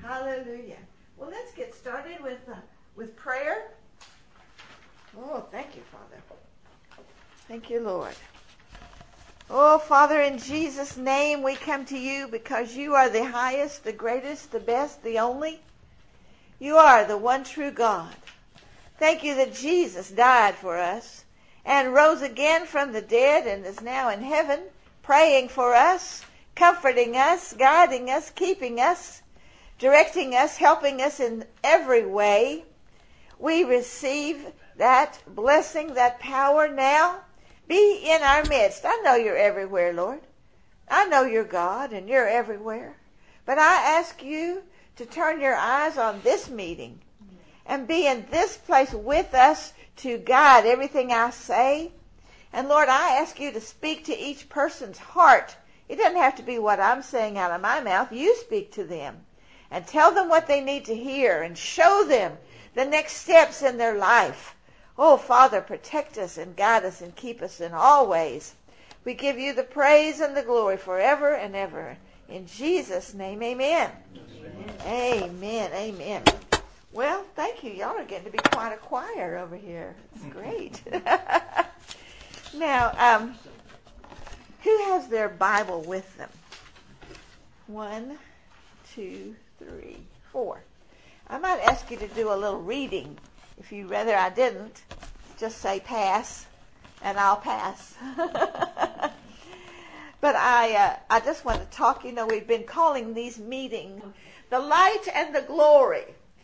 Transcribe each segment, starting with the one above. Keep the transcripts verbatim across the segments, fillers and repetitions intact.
Hallelujah. Well, let's get started with uh, with prayer. Oh, thank you, Father. Thank you, Lord. Oh, Father, in Jesus' name we come to you because you are the highest, the greatest, the best, the only. You are the one true God. Thank you that Jesus died for us and rose again from the dead and is now in heaven, praying for us, comforting us, guiding us, keeping us, directing us, helping us in every way. We receive that blessing, that power now. Be in our midst. I know you're everywhere, Lord. I know you're God and you're everywhere. But I ask you to turn your eyes on this meeting and be in this place with us to guide everything I say. And Lord, I ask you to speak to each person's heart. It doesn't have to be what I'm saying out of my mouth. You speak to them and tell them what they need to hear and show them the next steps in their life. Oh, Father, protect us and guide us and keep us in all ways. We give you the praise and the glory forever and ever. In Jesus' name, amen. Amen. Amen. Amen. Well, thank you. Y'all are getting to be quite a choir over here. It's great. Now, um, who has their Bible with them? One, two, three, four. I might ask you to do a little reading. If you rather I didn't, just say pass, and I'll pass. But I uh, I just want to talk. You know, we've been calling these meetings the light and the glory.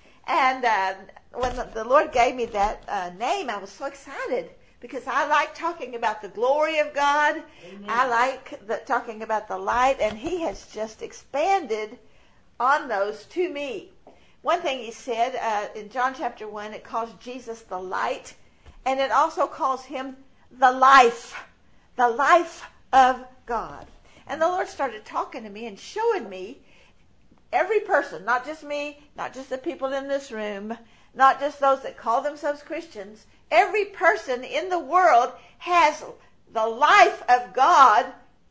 And uh, when the, the Lord gave me that uh, name, I was so excited because I like talking about the glory of God. Amen. I like the, talking about the light, and He has just expanded on those to me. One thing He said uh, in John chapter one, it calls Jesus the light, and it also calls Him the life, the life of God. And the Lord started talking to me and showing me every person, not just me, not just the people in this room, not just those that call themselves Christians. Every person in the world has the life of God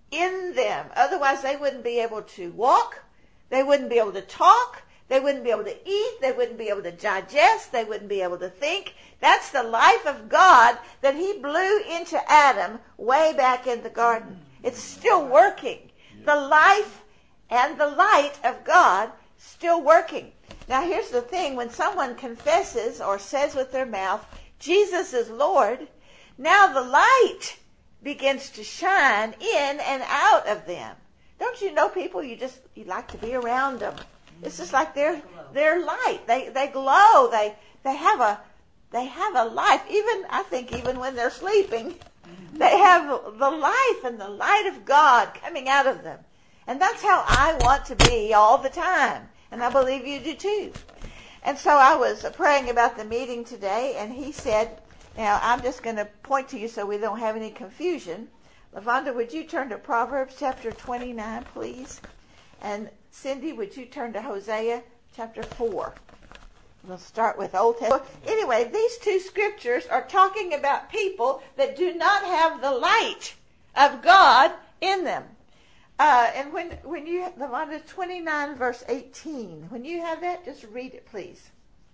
in them. Otherwise, they wouldn't be able to walk. They wouldn't be able to talk. They wouldn't be able to eat. They wouldn't be able to digest. They wouldn't be able to think. That's the life of God that He blew into Adam way back in the garden. It's still working. The life and the light of God still working. Now here's the thing. When someone confesses or says with their mouth, Jesus is Lord, now the light begins to shine in and out of them. Don't you know people you just you like to be around them? It's just like they're they're light. They they glow. They they have a they have a life. Even I think even when they're sleeping, they have the life and the light of God coming out of them. And that's how I want to be all the time. And I believe you do too. And so I was praying about the meeting today, and he said, now I'm just going to point to you so we don't have any confusion. LaVonda, would you turn to Proverbs chapter twenty-nine, please? And Cindy, would you turn to Hosea chapter four? We'll start with Old Testament. Anyway, these two scriptures are talking about people that do not have the light of God in them. Uh, and when when you LaVonda twenty-nine verse eighteen, when you have that, just read it, please.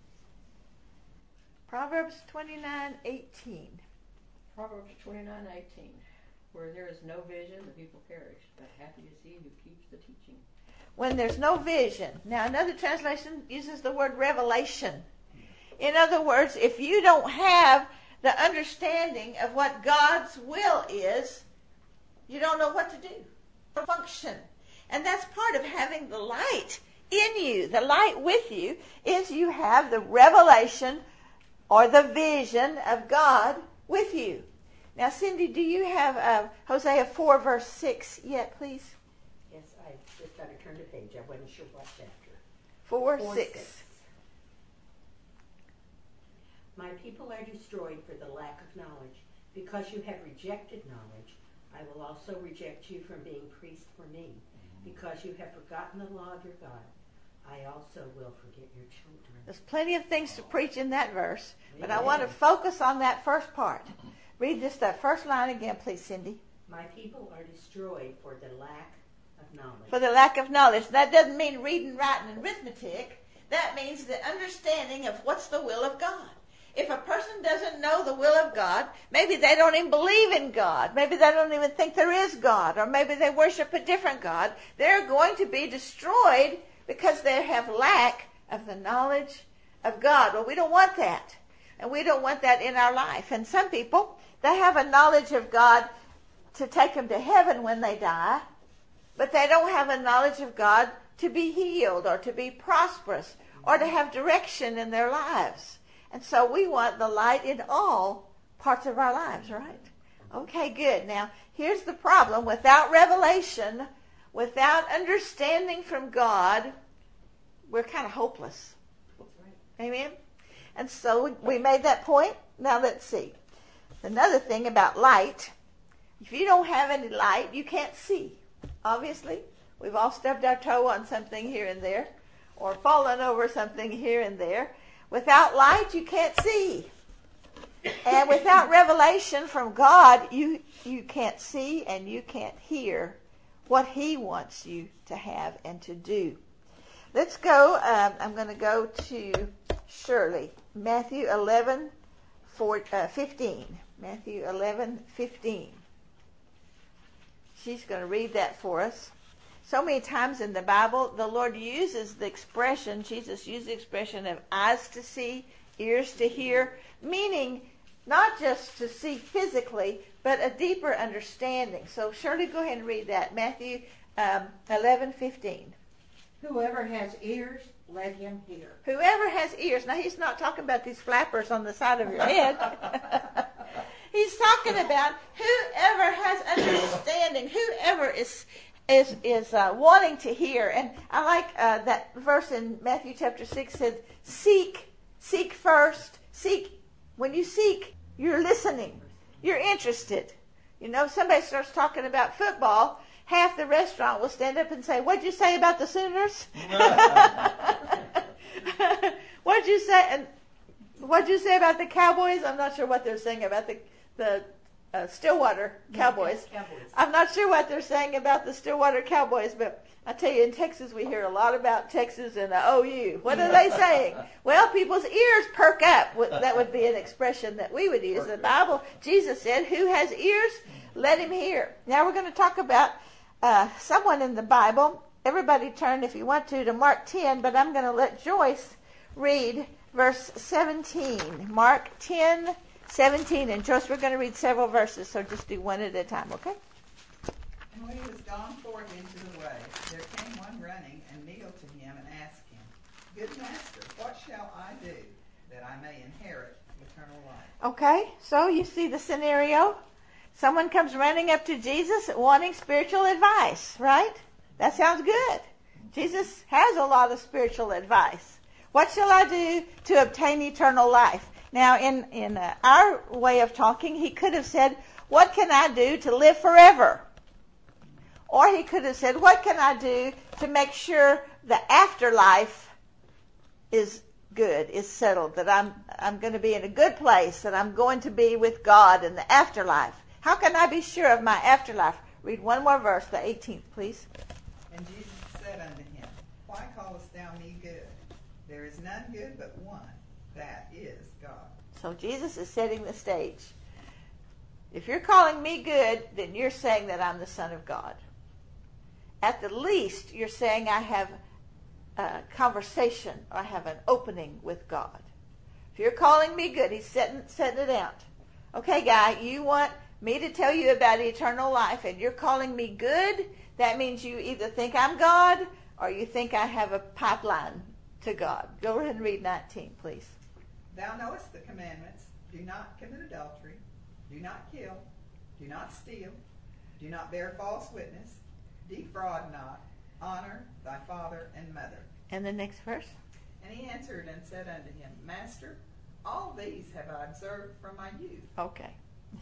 Proverbs twenty-nine eighteen. Proverbs twenty-nine eighteen. Where there is no vision, the people perish, but happy is he who keeps the teaching. When there's no vision. Now, another translation uses the word revelation. In other words, if you don't have the understanding of what God's will is, you don't know what to do, or function. And that's part of having the light in you. The light with you is you have the revelation or the vision of God with you. Now, Cindy, do you have uh, Hosea four verse six yet, please? Yes, I just got to turn the page. I wasn't sure what chapter. Four, Four six. six. My people are destroyed for the lack of knowledge. Because you have rejected knowledge, I will also reject you from being priest for me. Because you have forgotten the law of your God, I also will forget your children. There's plenty of things to preach in that verse, but Amen. I want to focus on that first part. Read just that first line again, please, Cindy. My people are destroyed for the lack of knowledge. For the lack of knowledge. That doesn't mean reading, writing, and arithmetic. That means the understanding of what's the will of God. If a person doesn't know the will of God, maybe they don't even believe in God. Maybe they don't even think there is God. Or maybe they worship a different God. They're going to be destroyed because they have lack of the knowledge of God. Well, we don't want that. And we don't want that in our life. And some people, they have a knowledge of God to take them to heaven when they die, but they don't have a knowledge of God to be healed or to be prosperous or to have direction in their lives. And so we want the light in all parts of our lives, right? Okay, good. Now, here's the problem. Without revelation, without understanding from God, we're kind of hopeless. Amen? And so we made that point. Now let's see. Another thing about light, if you don't have any light, you can't see. Obviously, we've all stubbed our toe on something here and there or fallen over something here and there. Without light, you can't see. And without revelation from God, you, you can't see and you can't hear what He wants you to have and to do. Let's go. Um, I'm going to go to Shirley. Matthew eleven, four, uh, fifteen. Matthew eleven, fifteen. She's going to read that for us. So many times in the Bible, the Lord uses the expression, Jesus used the expression of eyes to see, ears to hear, meaning not just to see physically, but a deeper understanding. So Shirley, go ahead and read that. Matthew um, eleven, fifteen. Whoever has ears, let him hear. Whoever has ears. Now, he's not talking about these flappers on the side of your head. He's talking about whoever has understanding, whoever is is is uh, wanting to hear. And I like uh, that verse in Matthew chapter six says, seek, seek first, seek. When you seek, you're listening. You're interested. You know, if somebody starts talking about football, half the restaurant will stand up and say, what'd you say about the Sooners? What'd you say? And what'd you say about the Cowboys? I'm not sure what they're saying about the the uh, Stillwater Cowboys. Yes, Cowboys. I'm not sure what they're saying about the Stillwater Cowboys, but I tell you, in Texas, we hear a lot about Texas and the O U. What are they saying? Well, people's ears perk up. That would be an expression that we would use. In the Bible, Jesus said, who has ears, let him hear. Now we're going to talk about uh, someone in the Bible. Everybody turn, if you want to, to Mark ten, but I'm going to let Joyce read verse seventeen. Mark ten, seventeen. And Joyce, we're going to read several verses, so just do one at a time, okay? And when he was gone forth into the way, there came one running and kneeled to him and asked him, Good master, what shall I do that I may inherit eternal life? Okay, so you see the scenario. Someone comes running up to Jesus wanting spiritual advice, right? That sounds good. Jesus has a lot of spiritual advice. What shall I do to obtain eternal life? Now, in, in uh, our way of talking, he could have said, what can I do to live forever? Or he could have said, what can I do to make sure the afterlife is good, is settled, that I'm, I'm going to be in a good place, that I'm going to be with God in the afterlife? How can I be sure of my afterlife? Read one more verse, the eighteenth, please. And Jesus said unto him, Why callest thou me good? There is none good but one, that is God. So Jesus is setting the stage. If you're calling me good, then you're saying that I'm the Son of God. At the least, you're saying I have a conversation, or I have an opening with God. If you're calling me good, he's setting, setting it out. Okay, guy, you want me to tell you about eternal life, and you're calling me good? That means you either think I'm God, or you think I have a pipeline to God. Go ahead and read nineteen, please. Thou knowest the commandments. Do not commit adultery. Do not kill. Do not steal. Do not bear false witness. Defraud not. Honor thy father and mother. And the next verse. And he answered and said unto him, Master, all these have I observed from my youth. Okay.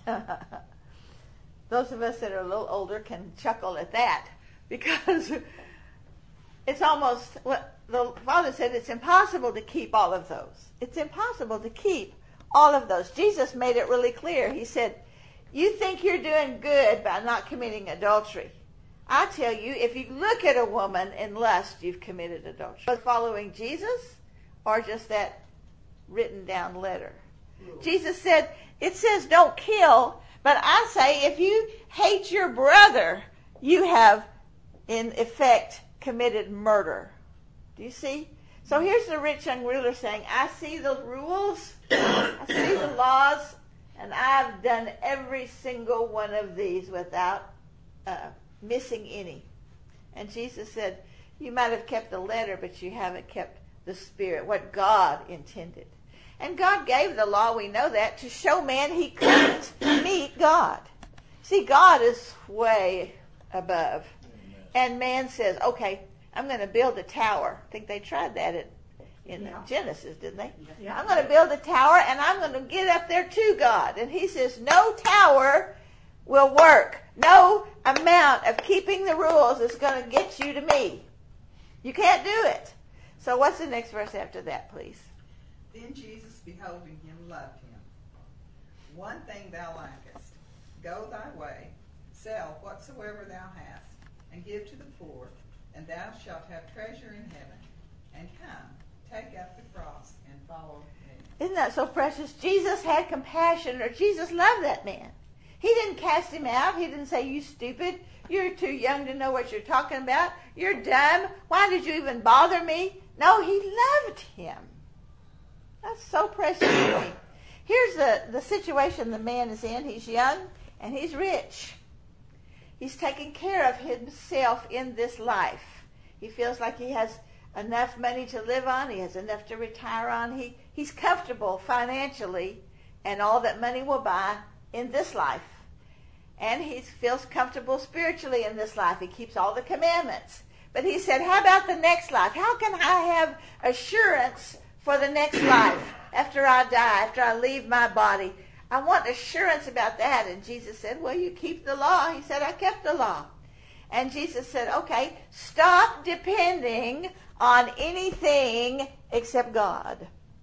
Those of us that are a little older can chuckle at that, because it's almost what the Father said, it's impossible to keep all of those. It's impossible to keep all of those. Jesus made it really clear. He said, you think you're doing good by not committing adultery. I tell you, if you look at a woman in lust, you've committed adultery. Following Jesus or just that written down letter? Jesus said, it says don't kill, but I say if you hate your brother, you have in effect committed murder. Do you see? So here's the rich young ruler saying, I see the rules, I see the laws, and I've done every single one of these without uh, missing any. And Jesus said, you might have kept the letter, but you haven't kept the spirit, what God intended. And God gave the law, we know that, to show man he couldn't meet God. See, God is way above. Amen. And man says, okay, I'm going to build a tower. I think they tried that at, in yeah. Genesis, didn't they? Yeah. I'm going to build a tower, and I'm going to get up there to God. And he says, no tower will work. No amount of keeping the rules is going to get you to me. You can't do it. So what's the next verse after that, please? Then Jesus, beholding him, loved him. One thing thou lackest. Go thy way, sell whatsoever thou hast, and give to the poor, and thou shalt have treasure in heaven. And come, take up the cross, and follow me. Isn't that so precious? Jesus had compassion, or Jesus loved that man. He didn't cast him out. He didn't say, you stupid. You're too young to know what you're talking about. You're dumb. Why did you even bother me? No, he loved him. That's so precious to me. Here's the, the situation the man is in. He's young and he's rich. He's taking care of himself in this life. He feels like he has enough money to live on. He has enough to retire on. He, he's comfortable financially and all that money will buy in this life. And he feels comfortable spiritually in this life. He keeps all the commandments. But he said, how about the next life? How can I have assurance for the next life after I die, after I leave my body? I want assurance about that. And Jesus said, well, you keep the law. He said, I kept the law. And Jesus said, okay, stop depending on anything except God.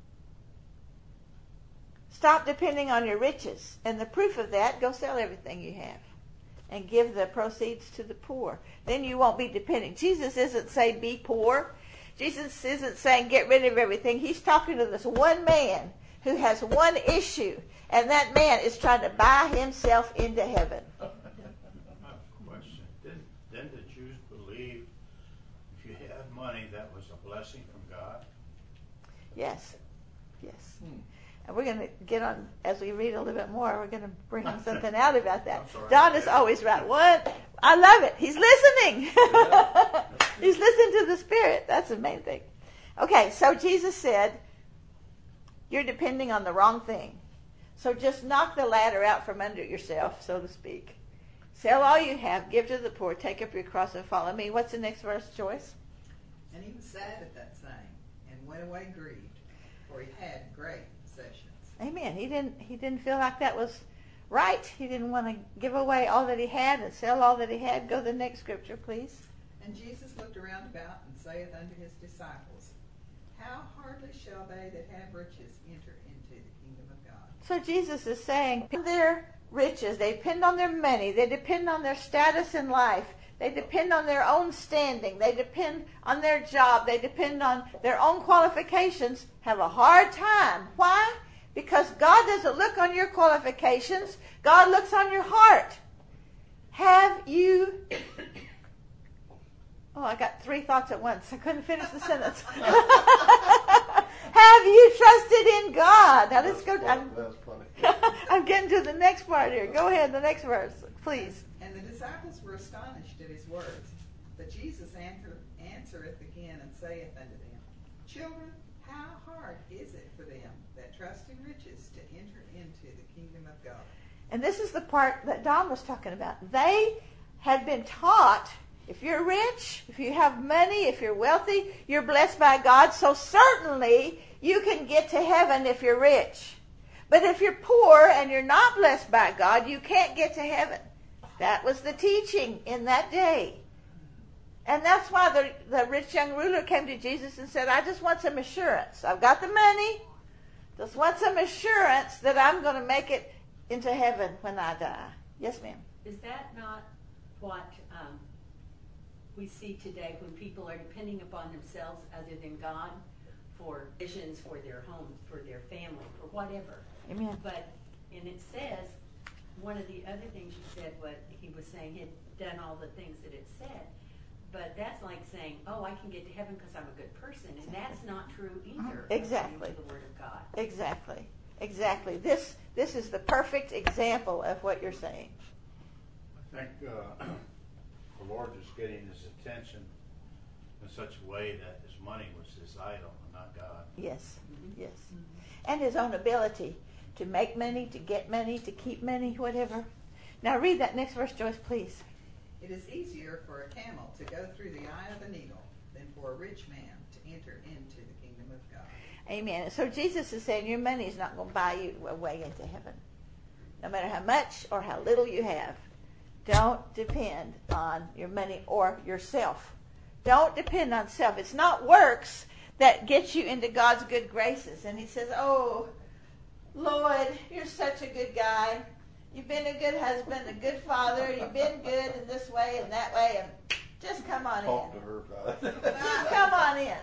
Stop depending on your riches. And the proof of that, go sell everything you have and give the proceeds to the poor. Then you won't be depending. Jesus isn't saying be poor. Jesus isn't saying get rid of everything. He's talking to this one man who has one issue, and that man is trying to buy himself into heaven. Question. Didn't, didn't the Jews believe if you had money that was a blessing from God? Yes. Yes. Hmm. And we're going to get on, as we read a little bit more, we're going to bring something out about that. Don is always right. What? I love it. He's listening. Yeah. He's listening to the Spirit. That's the main thing. Okay, so Jesus said, you're depending on the wrong thing. So just knock the ladder out from under yourself, so to speak. Sell all you have, give to the poor, take up your cross and follow me. What's the next verse, Joyce? And he was sad at that saying, and went away grieved, for he had great possessions. Amen. He didn't he didn't feel like that was right. He didn't want to give away all that he had and sell all that he had. Go to the next scripture, please. And Jesus looked around about and saith unto his disciples, how hardly shall they that have riches enter into the kingdom of God? So Jesus is saying their riches, they depend on their money, they depend on their status in life, they depend on their own standing, they depend on their job, they depend on their own qualifications, have a hard time. Why? Because God doesn't look on your qualifications. God looks on your heart. Have you... Oh, I got three thoughts at once. I couldn't finish the sentence. Have you trusted in God? Now let's go. I'm, I'm getting to the next part here. Go ahead, the next verse, please. And the disciples were astonished at his words. But Jesus answer, answereth again and saith unto them, children, how hard is it for them that trust in riches to enter into the kingdom of God? And this is the part that Don was talking about. They had been taught, if you're rich, if you have money, if you're wealthy, you're blessed by God. So certainly you can get to heaven if you're rich. But if you're poor and you're not blessed by God, you can't get to heaven. That was the teaching in that day. And that's why the, the rich young ruler came to Jesus and said, I just want some assurance. I've got the money. Just want some assurance that I'm going to make it into heaven when I die. Yes, ma'am. Is that not what um, we see today when people are depending upon themselves other than God for visions, for their home, for their family, for whatever. Amen. But, and it says, one of the other things you said, what he was saying, he had done all the things that it said. But that's like saying, oh, I can get to heaven because I'm a good person. And that's not true either. Exactly. according to the Word of God. Exactly. Exactly. This this is the perfect example of what you're saying. I think uh, the Lord is getting his attention in such a way that his money was his idol and not God. Yes. Yes. And his own ability to make money, to get money, to keep money, whatever. Now read that next verse, Joyce, please. It is easier for a camel to go through the eye of a needle than for a rich man to enter into the kingdom of God. Amen. So Jesus is saying your money is not going to buy you a way into heaven. No matter how much or how little you have, don't depend on your money or yourself. Don't depend on self. It's not works that gets you into God's good graces. And he says, oh, Lord, you're such a good guy. You've been a good husband, a good father. You've been good in this way and that way. And just come on Talk in. to her about it. Just come on in.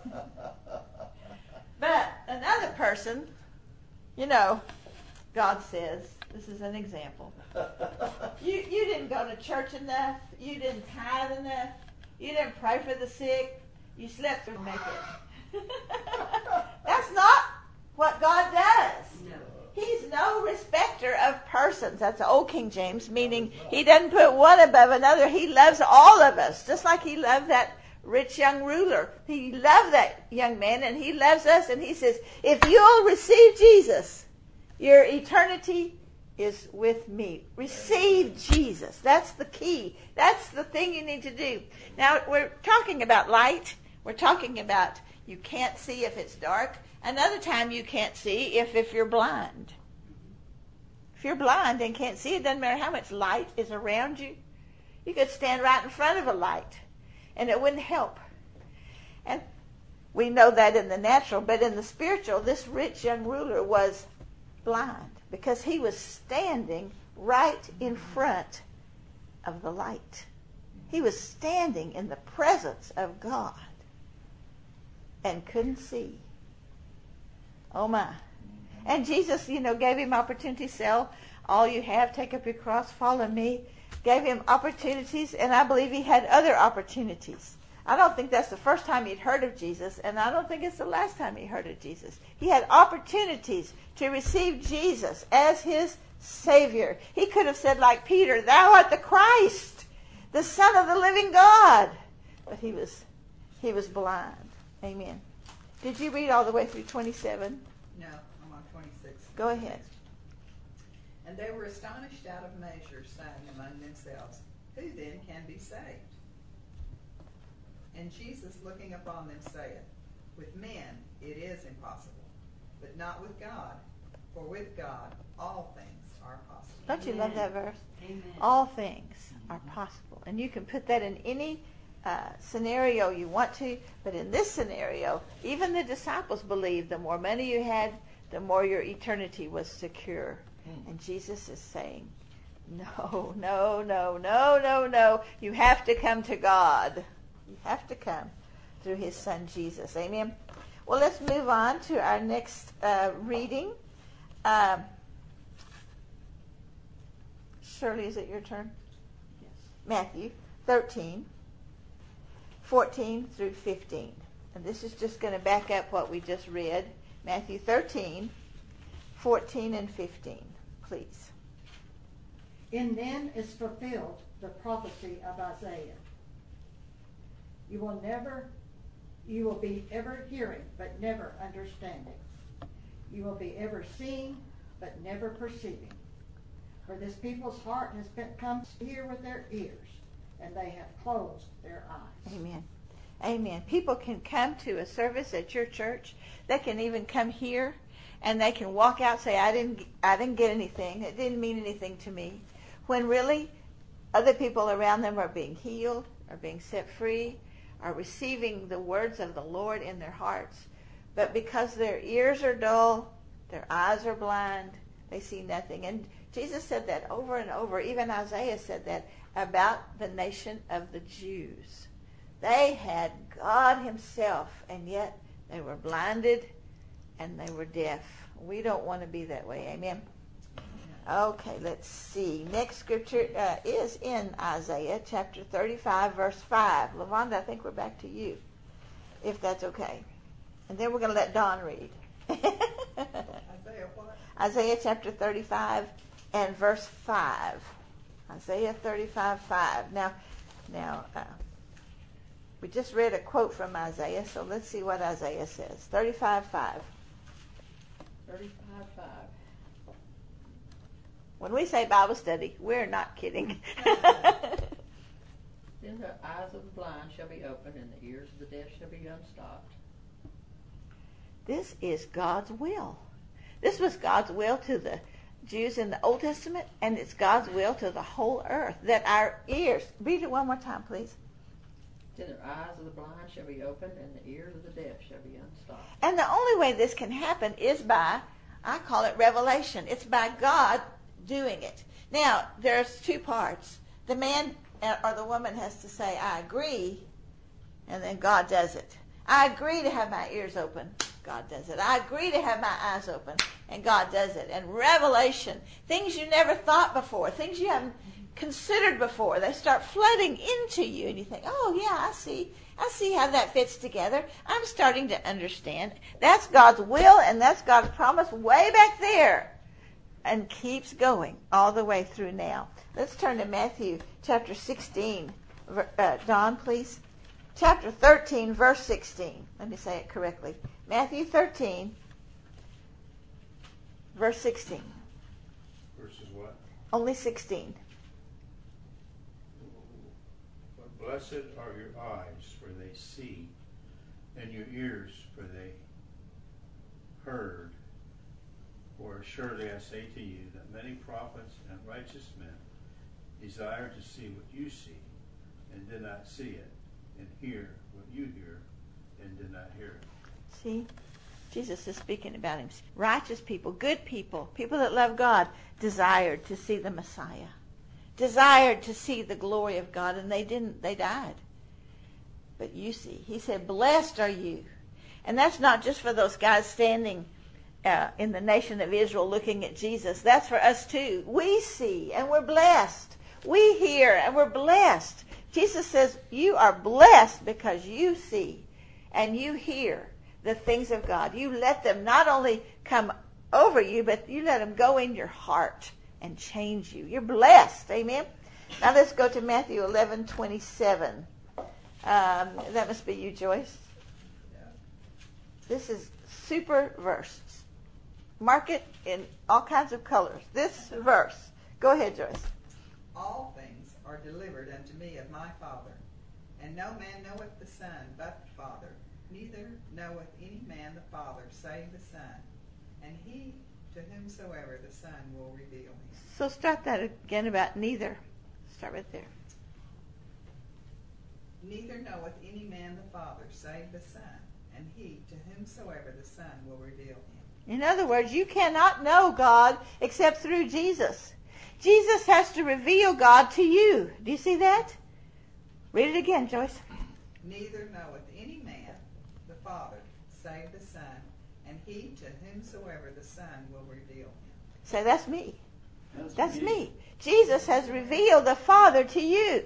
But another person, you know, God says, this is an example. You you didn't go to church enough. You didn't tithe enough. You didn't pray for the sick. You slept through naked. That's not what God does. No. He's no respecter of persons. That's old King James, meaning he doesn't put one above another. He loves all of us, just like he loved that rich young ruler. He loved that young man, and he loves us. And he says, if you'll receive Jesus, your eternity is with me. Receive Jesus. That's the key. That's the thing you need to do. Now, we're talking about light. We're talking about you can't see if it's dark. Another time you can't see if, if you're blind. If you're blind and can't see, it doesn't matter how much light is around you. You could stand right in front of a light, and it wouldn't help. And we know that in the natural, but in the spiritual, this rich young ruler was blind because he was standing right in front of the light. He was standing in the presence of God and couldn't see. Oh my. And Jesus, you know, gave him opportunity, sell all you have, take up your cross, follow me. Gave him opportunities, and I believe he had other opportunities. I don't think that's the first time he'd heard of Jesus, and I don't think it's the last time he heard of Jesus. He had opportunities to receive Jesus as his Savior. He could have said like Peter, thou art the Christ, the Son of the living God. But he was, he was blind. Amen. Did you read all the way through twenty-seven? No, I'm on twenty-six. Go ahead. And they were astonished out of measure, saying among themselves, who then can be saved? And Jesus, looking upon them, saith, with men it is impossible, but not with God, for with God all things are possible. Don't you love that verse? Amen. All things are possible. And you can put that in any uh, scenario you want to, but in this scenario, even the disciples believed the more money you had, the more your eternity was secure. And Jesus is saying, no, no, no, no, no, no. You have to come to God. You have to come through his son Jesus. Amen. Well, let's move on to our next uh, reading. Um, Shirley, is it your turn? Yes. Matthew thirteen, fourteen through fifteen. And this is just going to back up what we just read. Matthew thirteen, fourteen and fifteen. Please. In them is fulfilled the prophecy of Isaiah. You will never, you will be ever hearing, but never understanding. You will be ever seeing, but never perceiving. For this people's heart has become here with their ears, and they have closed their eyes. Amen. Amen. People can come to a service at your church. They can even come here, and they can walk out and say, I didn't, I didn't get anything. It didn't mean anything to me. When really other people around them are being healed, are being set free, are receiving the words of the Lord in their hearts. But because their ears are dull, their eyes are blind, they see nothing. And Jesus said that over and over. Even Isaiah said that about the nation of the Jews. They had God himself, and yet they were blinded and they were deaf. We don't want to be that way. Amen? Okay, let's see. Next scripture uh, is in Isaiah chapter thirty-five, verse five. LaVonda, I think we're back to you, if that's okay. And then we're going to let Don read. Isaiah what? Isaiah chapter thirty-five and verse five. Isaiah thirty-five, five. Now, now uh, we just read a quote from Isaiah, so let's see what Isaiah says. thirty-five, five. thirty-five, five. When we say Bible study, we're not kidding. Then the eyes of the blind shall be opened, and the ears of the deaf shall be unstopped. This is God's will. This was God's will to the Jews in the Old Testament, and it's God's will to the whole earth, that our ears, read it one more time, please. Then the eyes of the blind shall be opened, and the ears of the deaf shall be unstopped. And the only way this can happen is by, I call it revelation. It's by God doing it. Now, there's two parts. The man or the woman has to say, I agree, and then God does it. I agree to have my ears open. God does it. I agree to have my eyes open, and God does it. And revelation, things you never thought before, things you haven't considered before, they start flooding into you, and you think, oh, yeah, I see. I see how that fits together. I'm starting to understand. That's God's will, and that's God's promise way back there, and keeps going all the way through now. Let's turn to Matthew chapter sixteen. Uh, Don, please. Chapter thirteen, verse sixteen. Let me say it correctly. Matthew thirteen, verse sixteen. Verses what? Only sixteen. But blessed are your eyes, for they see, and your ears, for they heard. For surely I say to you that many prophets and righteous men desire to see what you see, and did not see it, and hear what you hear, and did not hear it. See? Jesus is speaking about him. Righteous people, good people, people that love God, desired to see the Messiah. Desired to see the glory of God, and they didn't. They died. But you see, he said, blessed are you. And that's not just for those guys standing uh, in the nation of Israel looking at Jesus. That's for us too. We see, and we're blessed. We hear, and we're blessed. Jesus says, you are blessed because you see and you hear the things of God. You let them not only come over you, but you let them go in your heart and change you. You're blessed. Amen? Now let's go to Matthew eleven twenty-seven. Um, that must be you, Joyce. This is super verse. Mark it in all kinds of colors. This verse. Go ahead, Joyce. All things are delivered unto me of my Father, and no man knoweth the Son but the Father, neither knoweth any man the Father save the Son, and he to whomsoever the Son will reveal him. So start that again about neither. Start right there. Neither knoweth any man the Father save the Son, and he to whomsoever the Son will reveal him. In other words, you cannot know God except through Jesus. Jesus has to reveal God to you. Do you see that? Read it again, Joyce. Neither knoweth any man the Father save the Son, and he to whomsoever the Son will reveal him. Say, that's me. That's, That's me. me. Jesus has revealed the Father to you.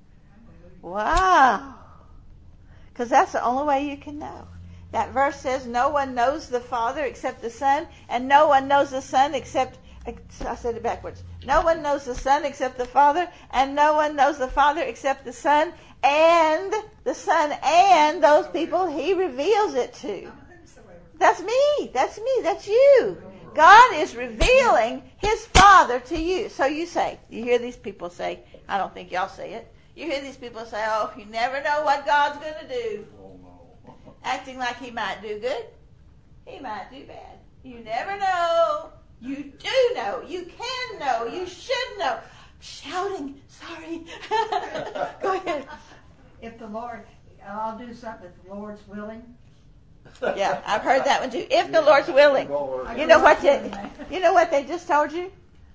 Wow. Because that's the only way you can know. That verse says no one knows the Father except the Son, and no one knows the Son except, I said it backwards. No one knows the Son except the Father, and no one knows the Father except the Son, and the Son and those people he reveals it to. That's me. That's me. That's you. God is revealing his Father to you. So you say, you hear these people say, I don't think y'all say it. You hear these people say, oh, you never know what God's going to do. Oh, no. Acting like he might do good. He might do bad. You never know. You do know. You can know. You should know. Shouting. Sorry. Go ahead. If the Lord, I'll do something if the Lord's willing. Yeah, I've heard that one too. If the Lord's willing. You know what they, you know what they just told you?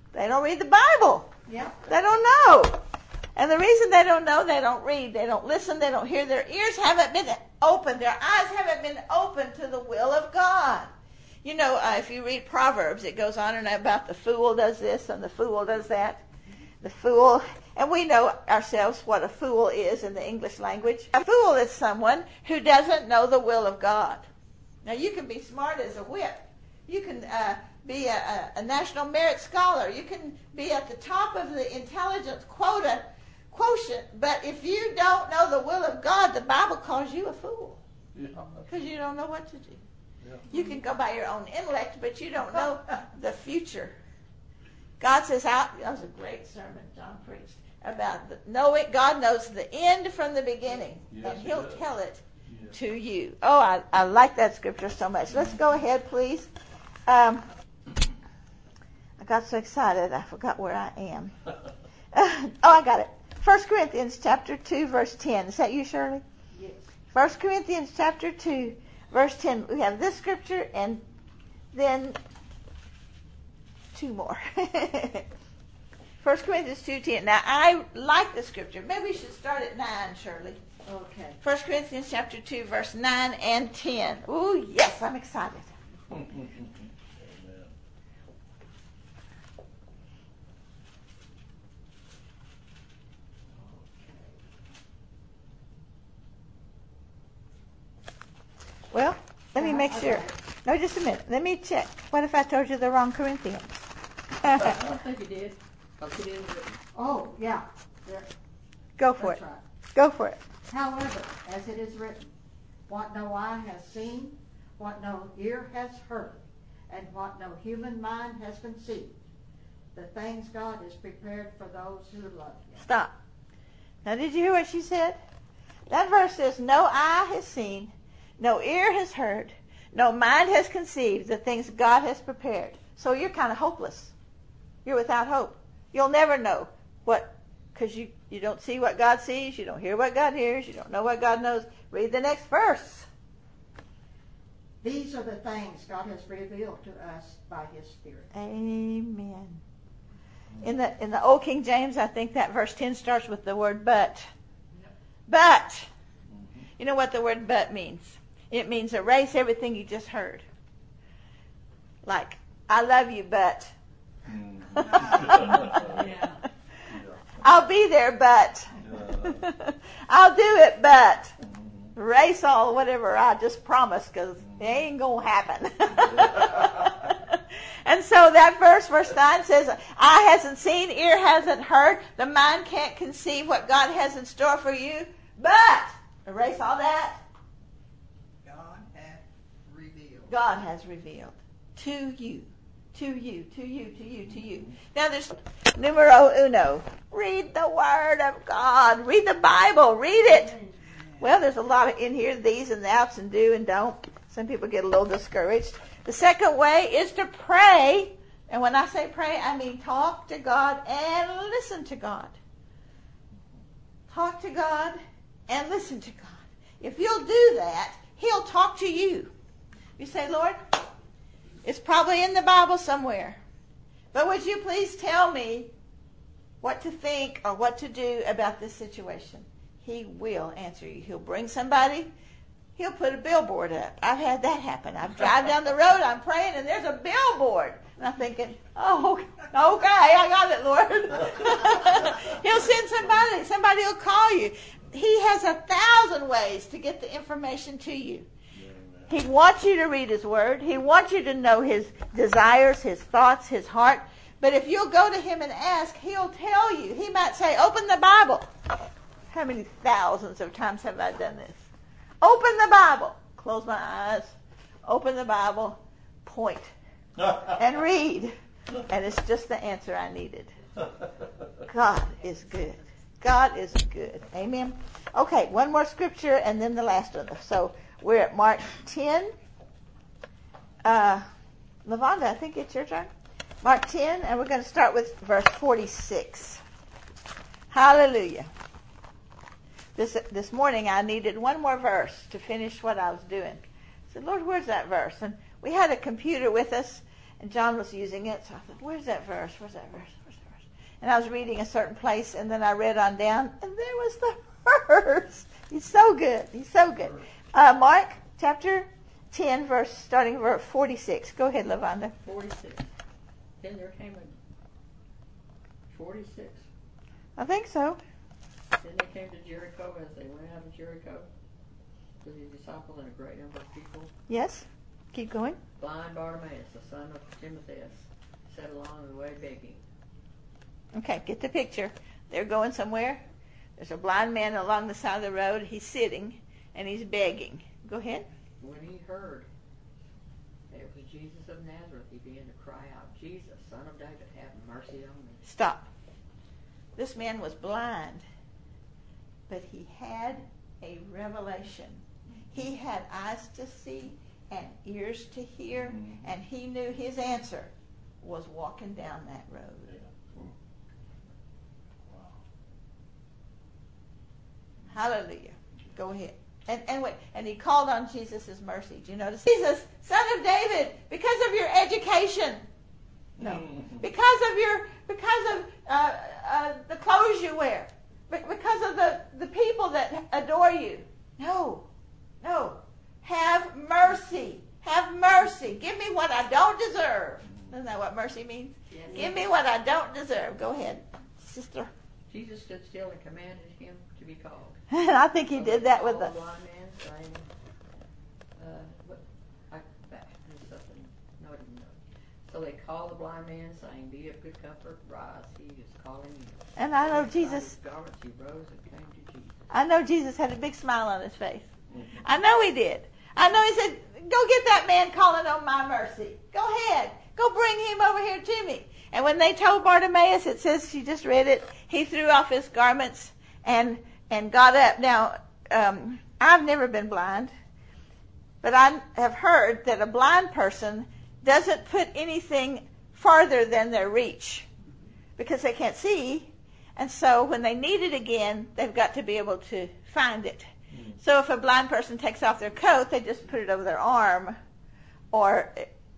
They don't read the Bible. Yeah. They don't know. And the reason they don't know, they don't read, they don't listen, they don't hear. Their ears haven't been opened. Their eyes haven't been opened to the will of God. You know, uh, if you read Proverbs, it goes on and on about the fool does this and the fool does that. The fool, and we know ourselves what a fool is in the English language. A fool is someone who doesn't know the will of God. Now, you can be smart as a whip. You can uh, be a, a, a national merit scholar. You can be at the top of the intelligence quota quotient. But if you don't know the will of God, the Bible calls you a fool because you don't know what to do. Yeah. You can go by your own intellect, but you don't know the future. God says, out. That was a great sermon John preached about the, knowing. God knows the end from the beginning, Yes, and he He'll does. tell it Yes. to you. Oh, I, I like that scripture so much. Let's go ahead, please. Um, I got so excited I forgot where I am. oh, I got it. First Corinthians chapter two, verse ten. Is that you, Shirley? Yes. First Corinthians chapter two, verse ten. We have this scripture and then two more. First Corinthians two ten. Now, I like the scripture. Maybe we should start at nine, Shirley. Okay. First Corinthians chapter two, verse nine and ten. Ooh, yes, I'm excited. Amen. Well, let me Uh, make I sure. got it. No, just a minute. Let me check. What if I told you the wrong Corinthians? I don't think you did. Because it is written. Oh, yeah. There, Go for that's it. right. Go for it. However, as it is written, what no eye has seen, what no ear has heard, and what no human mind has conceived, the things God has prepared for those who love Him. Stop. Now, did you hear what she said? That verse says, no eye has seen, no ear has heard, no mind has conceived the things God has prepared. So you're kind of hopeless. You're without hope. You'll never know what, because you, you don't see what God sees, you don't hear what God hears, you don't know what God knows. Read the next verse. These are the things God has revealed to us by His Spirit. Amen. In the in the Old King James, I think that verse ten starts with the word but. But. You know what the word but means? It means erase everything you just heard. Like, I love you, but. Yeah. I'll be there, but. I'll do it, but. Erase all whatever I just promised, because it ain't going to happen. And so that verse, verse nine says, eye hasn't seen, ear hasn't heard, the mind can't conceive what God has in store for you, but, erase all that, God hath revealed. God has revealed to you, to you, to you, to you, to you. Now there's numero uno. Read the Word of God. Read the Bible. Read it. Well, there's a lot of in here, these and outs and do and don't. Some people get a little discouraged. The second way is to pray. And when I say pray, I mean talk to God and listen to God. Talk to God and listen to God. If you'll do that, He'll talk to you. You say, Lord, it's probably in the Bible somewhere. But would you please tell me what to think or what to do about this situation? He will answer you. He'll bring somebody. He'll put a billboard up. I've had that happen. I've driven down the road, I'm praying, and there's a billboard. And I'm thinking, oh, okay, I got it, Lord. He'll send somebody. Somebody will call you. He has a thousand ways to get the information to you. He wants you to read His Word. He wants you to know His desires, His thoughts, His heart. But if you'll go to Him and ask, He'll tell you. He might say, open the Bible. How many thousands of times have I done this? Open the Bible. Close my eyes. Open the Bible. Point. And read. And it's just the answer I needed. God is good. God is good. Amen. Okay, one more scripture and then the last one. So we're at Mark ten. Uh, Lavonda, I think it's your turn. Mark ten, and we're going to start with verse forty-six. Hallelujah. This this morning I needed one more verse to finish what I was doing. I said, Lord, where's that verse? And we had a computer with us, And John was using it, so I thought, where's that verse? Where's that verse? Where's that verse? And I was reading a certain place, and then I read on down, and there was the verse. He's so good. He's so good. Uh, Mark chapter ten, verse starting verse forty-six. Go ahead, Lavonda. forty-six. Then there came a forty-six. I think so. Then they came to Jericho. As they went out of Jericho, with his disciples and a great number of people, Yes. Keep going. blind Bartimaeus, the son of Timaeus, sat along the way begging. Okay, get the picture. They're going somewhere. There's a blind man along the side of the road. He's sitting, and he's begging. Go ahead. When he heard that it was Jesus of Nazareth, he began to cry out, Jesus, Son of David, have mercy on me. Stop. This man was blind, but he had a revelation. He had eyes to see and ears to hear, and he knew his answer was walking down that road. Hallelujah. Go ahead. And, and wait, and he called on Jesus' mercy. Do you notice? Jesus, Son of David, because of your education. No. Because of your, because of uh, uh, the clothes you wear. Because of the, the people that adore you. No. No. Have mercy. Have mercy. Give me what I don't deserve. Isn't that what mercy means? Yes. Give me what I don't deserve. Go ahead, sister. Jesus stood still and commanded him to be called. And I think he So did they that with called the... the blind man, saying, uh, what, I, that, there's something, no, I didn't know. So they called the blind man, saying, be of good comfort, rise, he is calling you. And I know And by Jesus... his garments he rose and came to Jesus. I know Jesus had a big smile on his face. I know he did. I know he said, go get that man calling on my mercy. Go ahead. Go bring him over here to me. And when they told Bartimaeus, it says, she just read it, he threw off his garments and and got up. Now, um, I've never been blind, but I have heard that a blind person doesn't put anything farther than their reach because they can't see. And so when they need it again, they've got to be able to find it. So if a blind person takes off their coat, they just put it over their arm or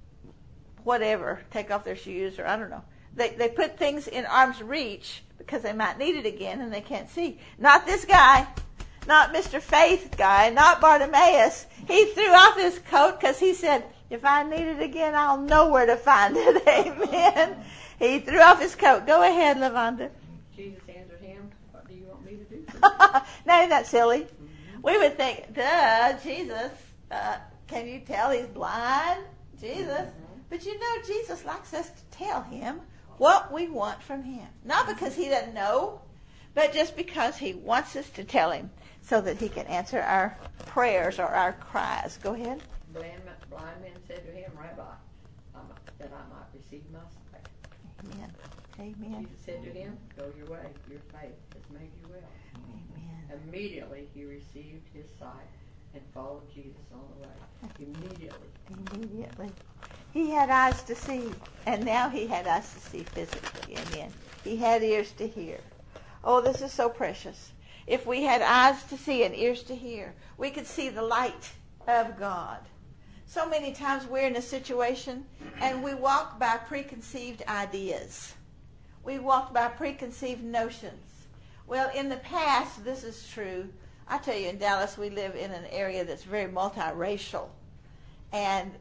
whatever, take off their shoes or I don't know. They they put things in arm's reach because they might need it again and they can't see. Not this guy, not Mister Faith guy, not Bartimaeus. He threw off his coat because he said, if I need it again, I'll know where to find it. Amen. He threw off his coat. Go ahead, Lavonda. Jesus answered him, what do you want me to do? Now, isn't that silly? We would think, duh, Jesus, uh, can you tell he's blind? Jesus. But you know, Jesus likes us to tell him what we want from him. Not because he doesn't know, but just because he wants us to tell him so that he can answer our prayers or our cries. Go ahead. Blind, blind men said to him, Rabbi, I'm, that I might receive my sight. Amen. Amen. Jesus said to him, go your way, your faith has made you well. Amen. Immediately he received his sight and followed Jesus on the way. Immediately. Immediately. He had eyes to see, and now he had eyes to see physically. Amen. He had ears to hear. Oh, this is so precious. If we had eyes to see and ears to hear, we could see the light of God. So many times we're in a situation and we walk by preconceived ideas. We walk by preconceived notions. Well, in the past, this is true. I tell you, in Dallas, we live in an area that's very multiracial. And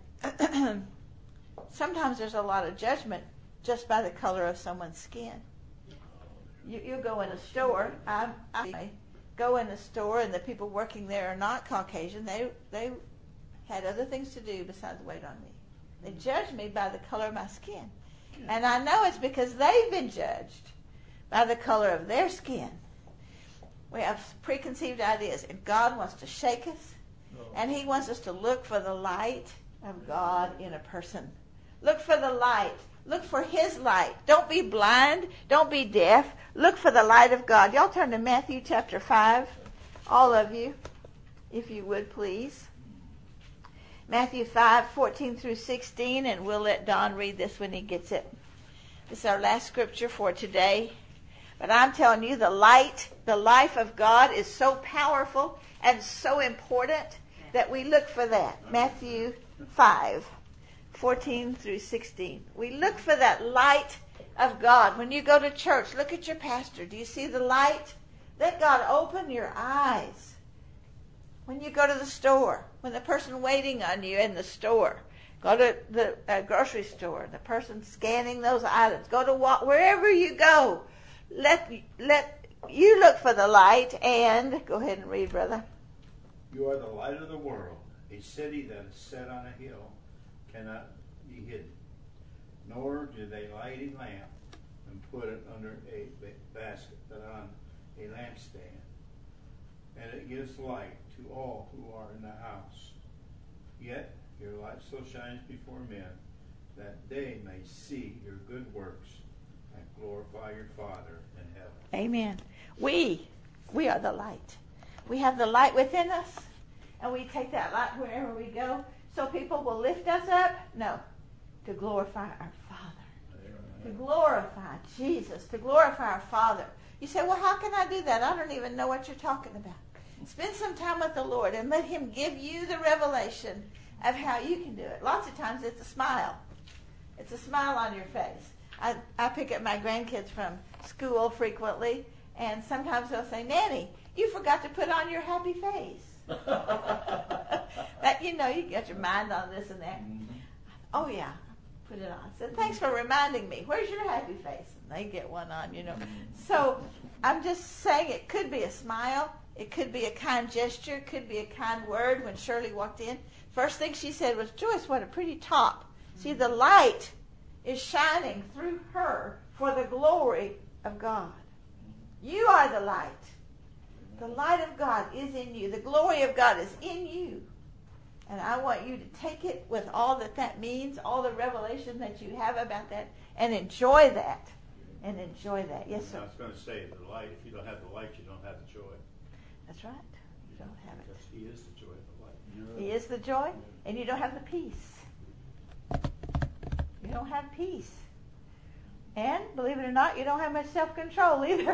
sometimes there's a lot of judgment just by the color of someone's skin. You, you go in a store, I, I go in a store, and the people working there are not Caucasian. They they had other things to do besides wait on me. They judge me by the color of my skin. And I know it's because they've been judged by the color of their skin. We have preconceived ideas, and God wants to shake us, and he wants us to look for the light of God in a person. Look for the light. Look for his light. Don't be blind. Don't be deaf. Look for the light of God. Y'all turn to Matthew chapter five, all of you, if you would, please. Matthew five, fourteen through sixteen, and we'll let Don read this when he gets it. This is our last scripture for today. But I'm telling you, the light, the life of God is so powerful and so important that we look for that. Matthew five, fourteen through sixteen. We look for that light of God. When you go to church, look at your pastor. Do you see the light? Let God open your eyes. When you go to the store, when the person waiting on you in the store, go to the uh, grocery store, the person scanning those items, go to walk, wherever you go, let let you look for the light. And go ahead and read, brother. You are the light of the world. A city that is set on a hill cannot be hidden. Nor do they light a lamp and put it under a basket, but on a lampstand, and it gives light to all who are in the house. Yet your light so shines before men that they may see your good works and glorify your Father in heaven. Amen. We, we are the light. We have the light within us, and we take that light wherever we go, so people will lift us up. No, to glorify our Father. Amen. To glorify Jesus, to glorify our Father. You say, well, how can I do that? I don't even know what you're talking about. Spend some time with the Lord and let Him give you the revelation of how you can do it. Lots of times it's a smile. It's a smile on your face. I, I pick up my grandkids from school frequently, and sometimes they'll say, Nanny, you forgot to put on your happy face. That, you know, you get your mind on this and that. Mm-hmm. Oh, yeah, put it on. I said, thanks for reminding me. Where's your happy face? And they get one on, you know. So I'm just saying it could be a smile. It could be a kind gesture. It could be a kind word. When Shirley walked in, first thing she said was, Joyce, what a pretty top. See, the light is shining through her for the glory of God. You are the light. The light of God is in you. The glory of God is in you. And I want you to take it with all that that means, all the revelation that you have about that, and enjoy that. And enjoy that. Yes, sir. I was going to say, the light, if you don't have the light, you don't have the joy. That's right. You don't have it. Because He is the joy of the light. He is the joy, and you don't have the peace. You don't have peace. And, believe it or not, you don't have much self-control either.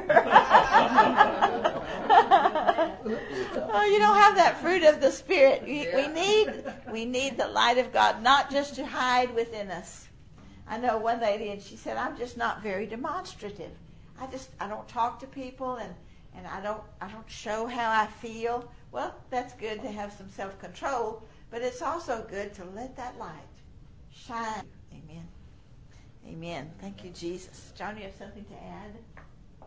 Oh, you don't have that fruit of the Spirit. We, we need we need the light of God, not just to hide within us. I know one lady, and she said, I'm just not very demonstrative. I just, I don't talk to people, and, and I don't I don't show how I feel. Well, that's good to have some self-control, but it's also good to let that light shine. Amen. Amen. Thank you, Jesus. John, you have something to add?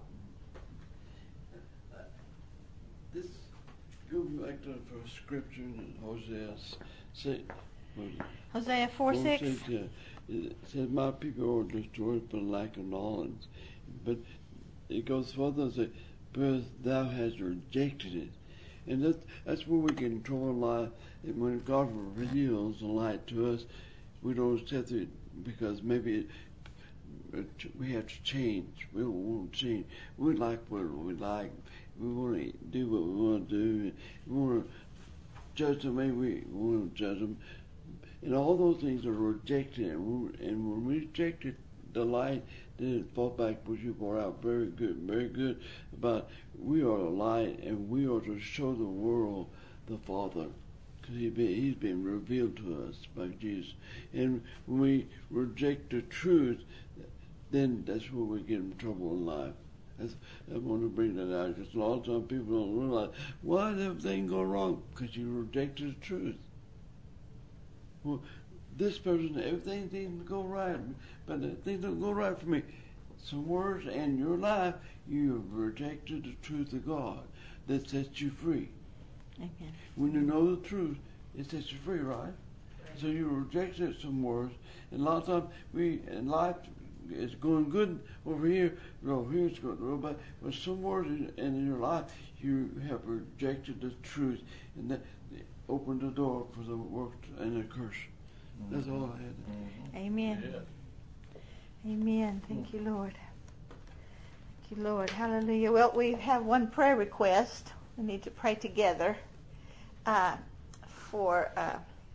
Uh, this goes back to the first scripture in Hosea six. Hosea four six. Yeah. It says, my people are destroyed for lack of knowledge. But it goes further and says, because thou hast rejected it. And that, that's where we get in trouble in life. And when God reveals the light to us, we don't accept it because maybe it, we have to change. We don't want to change. We like what we like. We want to do what we want to do. We want to judge them the way we want to judge them. And all those things are rejected. And when we rejected the light, then it falls back what you brought out very good, very good about we are the light and we are to show the world the Father. Because he he's been revealed to us by Jesus. And when we reject the truth, then that's where we get in trouble in life. That's, I want to bring that out because a lot of times people don't realize, why did everything go wrong? Because you rejected the truth. Well, this person, everything seems to go right, but things don't go right for me. Somewhere in your life, you have rejected the truth of God that sets you free. Amen. When you know the truth, it sets you free, right? So you reject it somewhere, and a lot of times we in life it's going good over here, but over here it's going real bad. But somewhere in, in your life, you have rejected the truth, and that opened the door for the work and the curse. That's all I had. Amen. Yeah. Amen. Thank you, Lord. Thank you, Lord. Hallelujah. Well, we have one prayer request. We need to pray together uh, for, uh,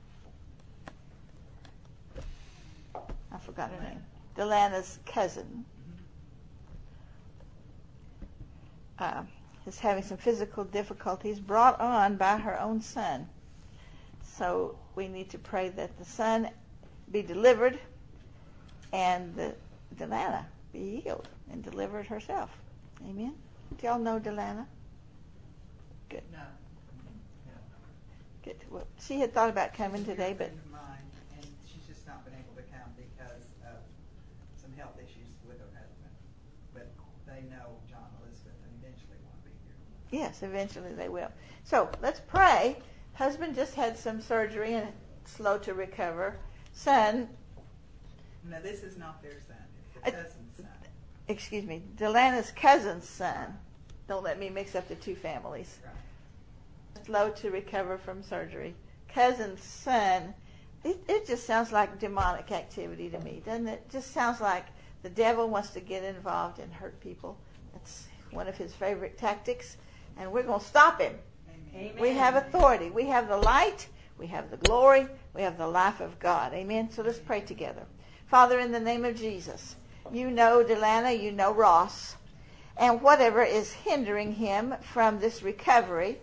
I forgot her name, Delana's cousin. Uh, is having some physical difficulties brought on by her own son. So we need to pray that the son be delivered, and the, Delana be healed and delivered herself. Amen. Do y'all know Delana? Good. No. Good. Well, she had thought about coming today, but Friend of mine, and she's just not been able to come because of some health issues with her husband. But they know John and Elizabeth and eventually want to be here. yes, eventually they will. So let's pray. Husband just had some surgery and slow to recover. Son, No, this is not their son. It's I- the cousin's son. excuse me, Delana's cousin's son. Don't let me mix up the two families. Right. Slow to recover from surgery. Cousin's son. It, it just sounds like demonic activity to me, doesn't it? Just sounds like the devil wants to get involved and hurt people. That's one of his favorite tactics, and we're going to stop him. Amen. Amen. We have authority. We have the light. We have the glory. We have the life of God. Amen. So let's pray together. Father, in the name of Jesus, you know Delana, you know Ross, and whatever is hindering him from this recovery,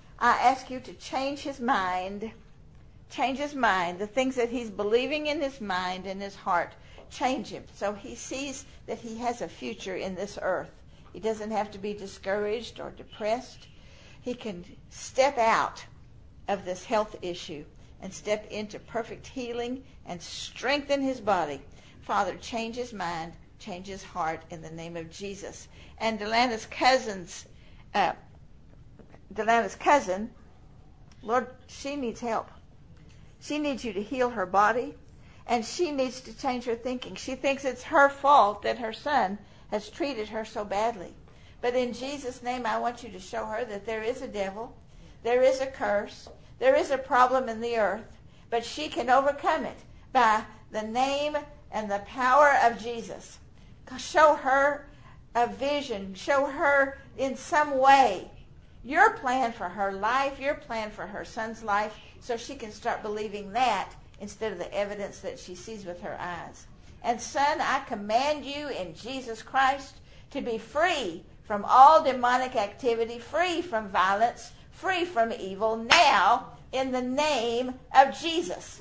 I ask you to change his mind. Change his mind. The things that he's believing in his mind and his heart, change him so he sees that he has a future in this earth. He doesn't have to be discouraged or depressed. He can step out of this health issue and step into perfect healing and strengthen his body. Father, change his mind, change his heart in the name of Jesus. And Delana's cousins, uh, Delana's cousin, Lord, she needs help. She needs you to heal her body, and she needs to change her thinking. She thinks it's her fault that her son has treated her so badly. But in Jesus' name, I want you to show her that there is a devil, there is a curse, there is a problem in the earth, but she can overcome it by the name and the power of Jesus. Show her a vision. Show her in some way your plan for her life, your plan for her son's life, so she can start believing that instead of the evidence that she sees with her eyes. And son, I command you in Jesus Christ to be free from all demonic activity, free from violence, free from evil now in the name of Jesus.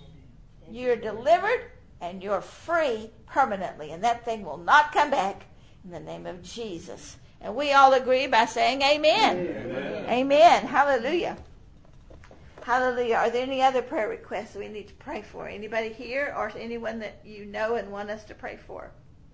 You're delivered and you're free permanently, and that thing will not come back in the name of Jesus. And we all agree by saying amen. Amen. Amen. Hallelujah. Hallelujah. Are there any other prayer requests we need to pray for? Anybody here or anyone that you know and want us to pray for?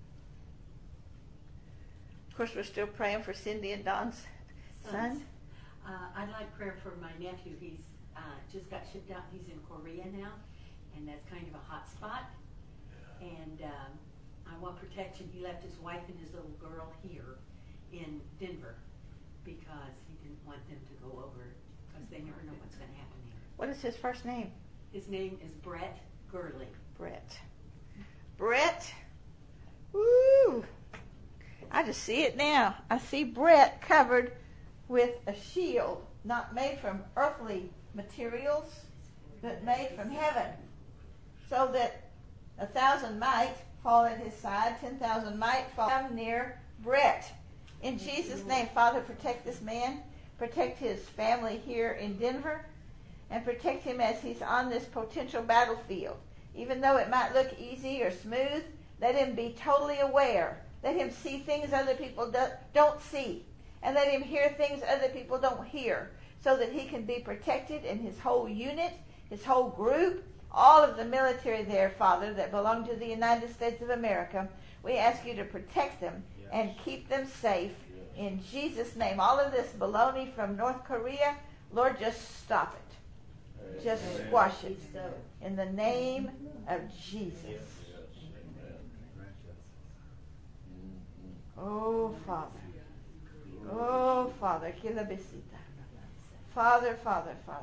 Of course, we're still praying for Cindy and Don's son. Sons. Uh, I'd like prayer for my nephew. He's uh, just got shipped out. He's in Korea now, and that's kind of a hot spot. And um, I want protection. He left his wife and his little girl here in Denver because he didn't want them to go over because they never know what's going to happen here. What is his first name? His name is Brett Gurley. Brett. Brett. Woo! I just see it now. I see Brett covered with a shield, not made from earthly materials, but made from heaven, so that a thousand might fall at his side, ten thousand might fall near Brett. In Jesus' name, Father, protect this man, protect his family here in Denver, and protect him as he's on this potential battlefield. Even though it might look easy or smooth, let him be totally aware. Let him see things other people do, don't see. And let him hear things other people don't hear, so that he can be protected in his whole unit, his whole group, all of the military there, Father, that belong to the United States of America. We ask you to protect them and keep them safe. In Jesus' name, all of this baloney from North Korea, Lord, just stop it. Just squash it. In the name of Jesus. Oh, Father. Oh, Father. Father, Father, Father.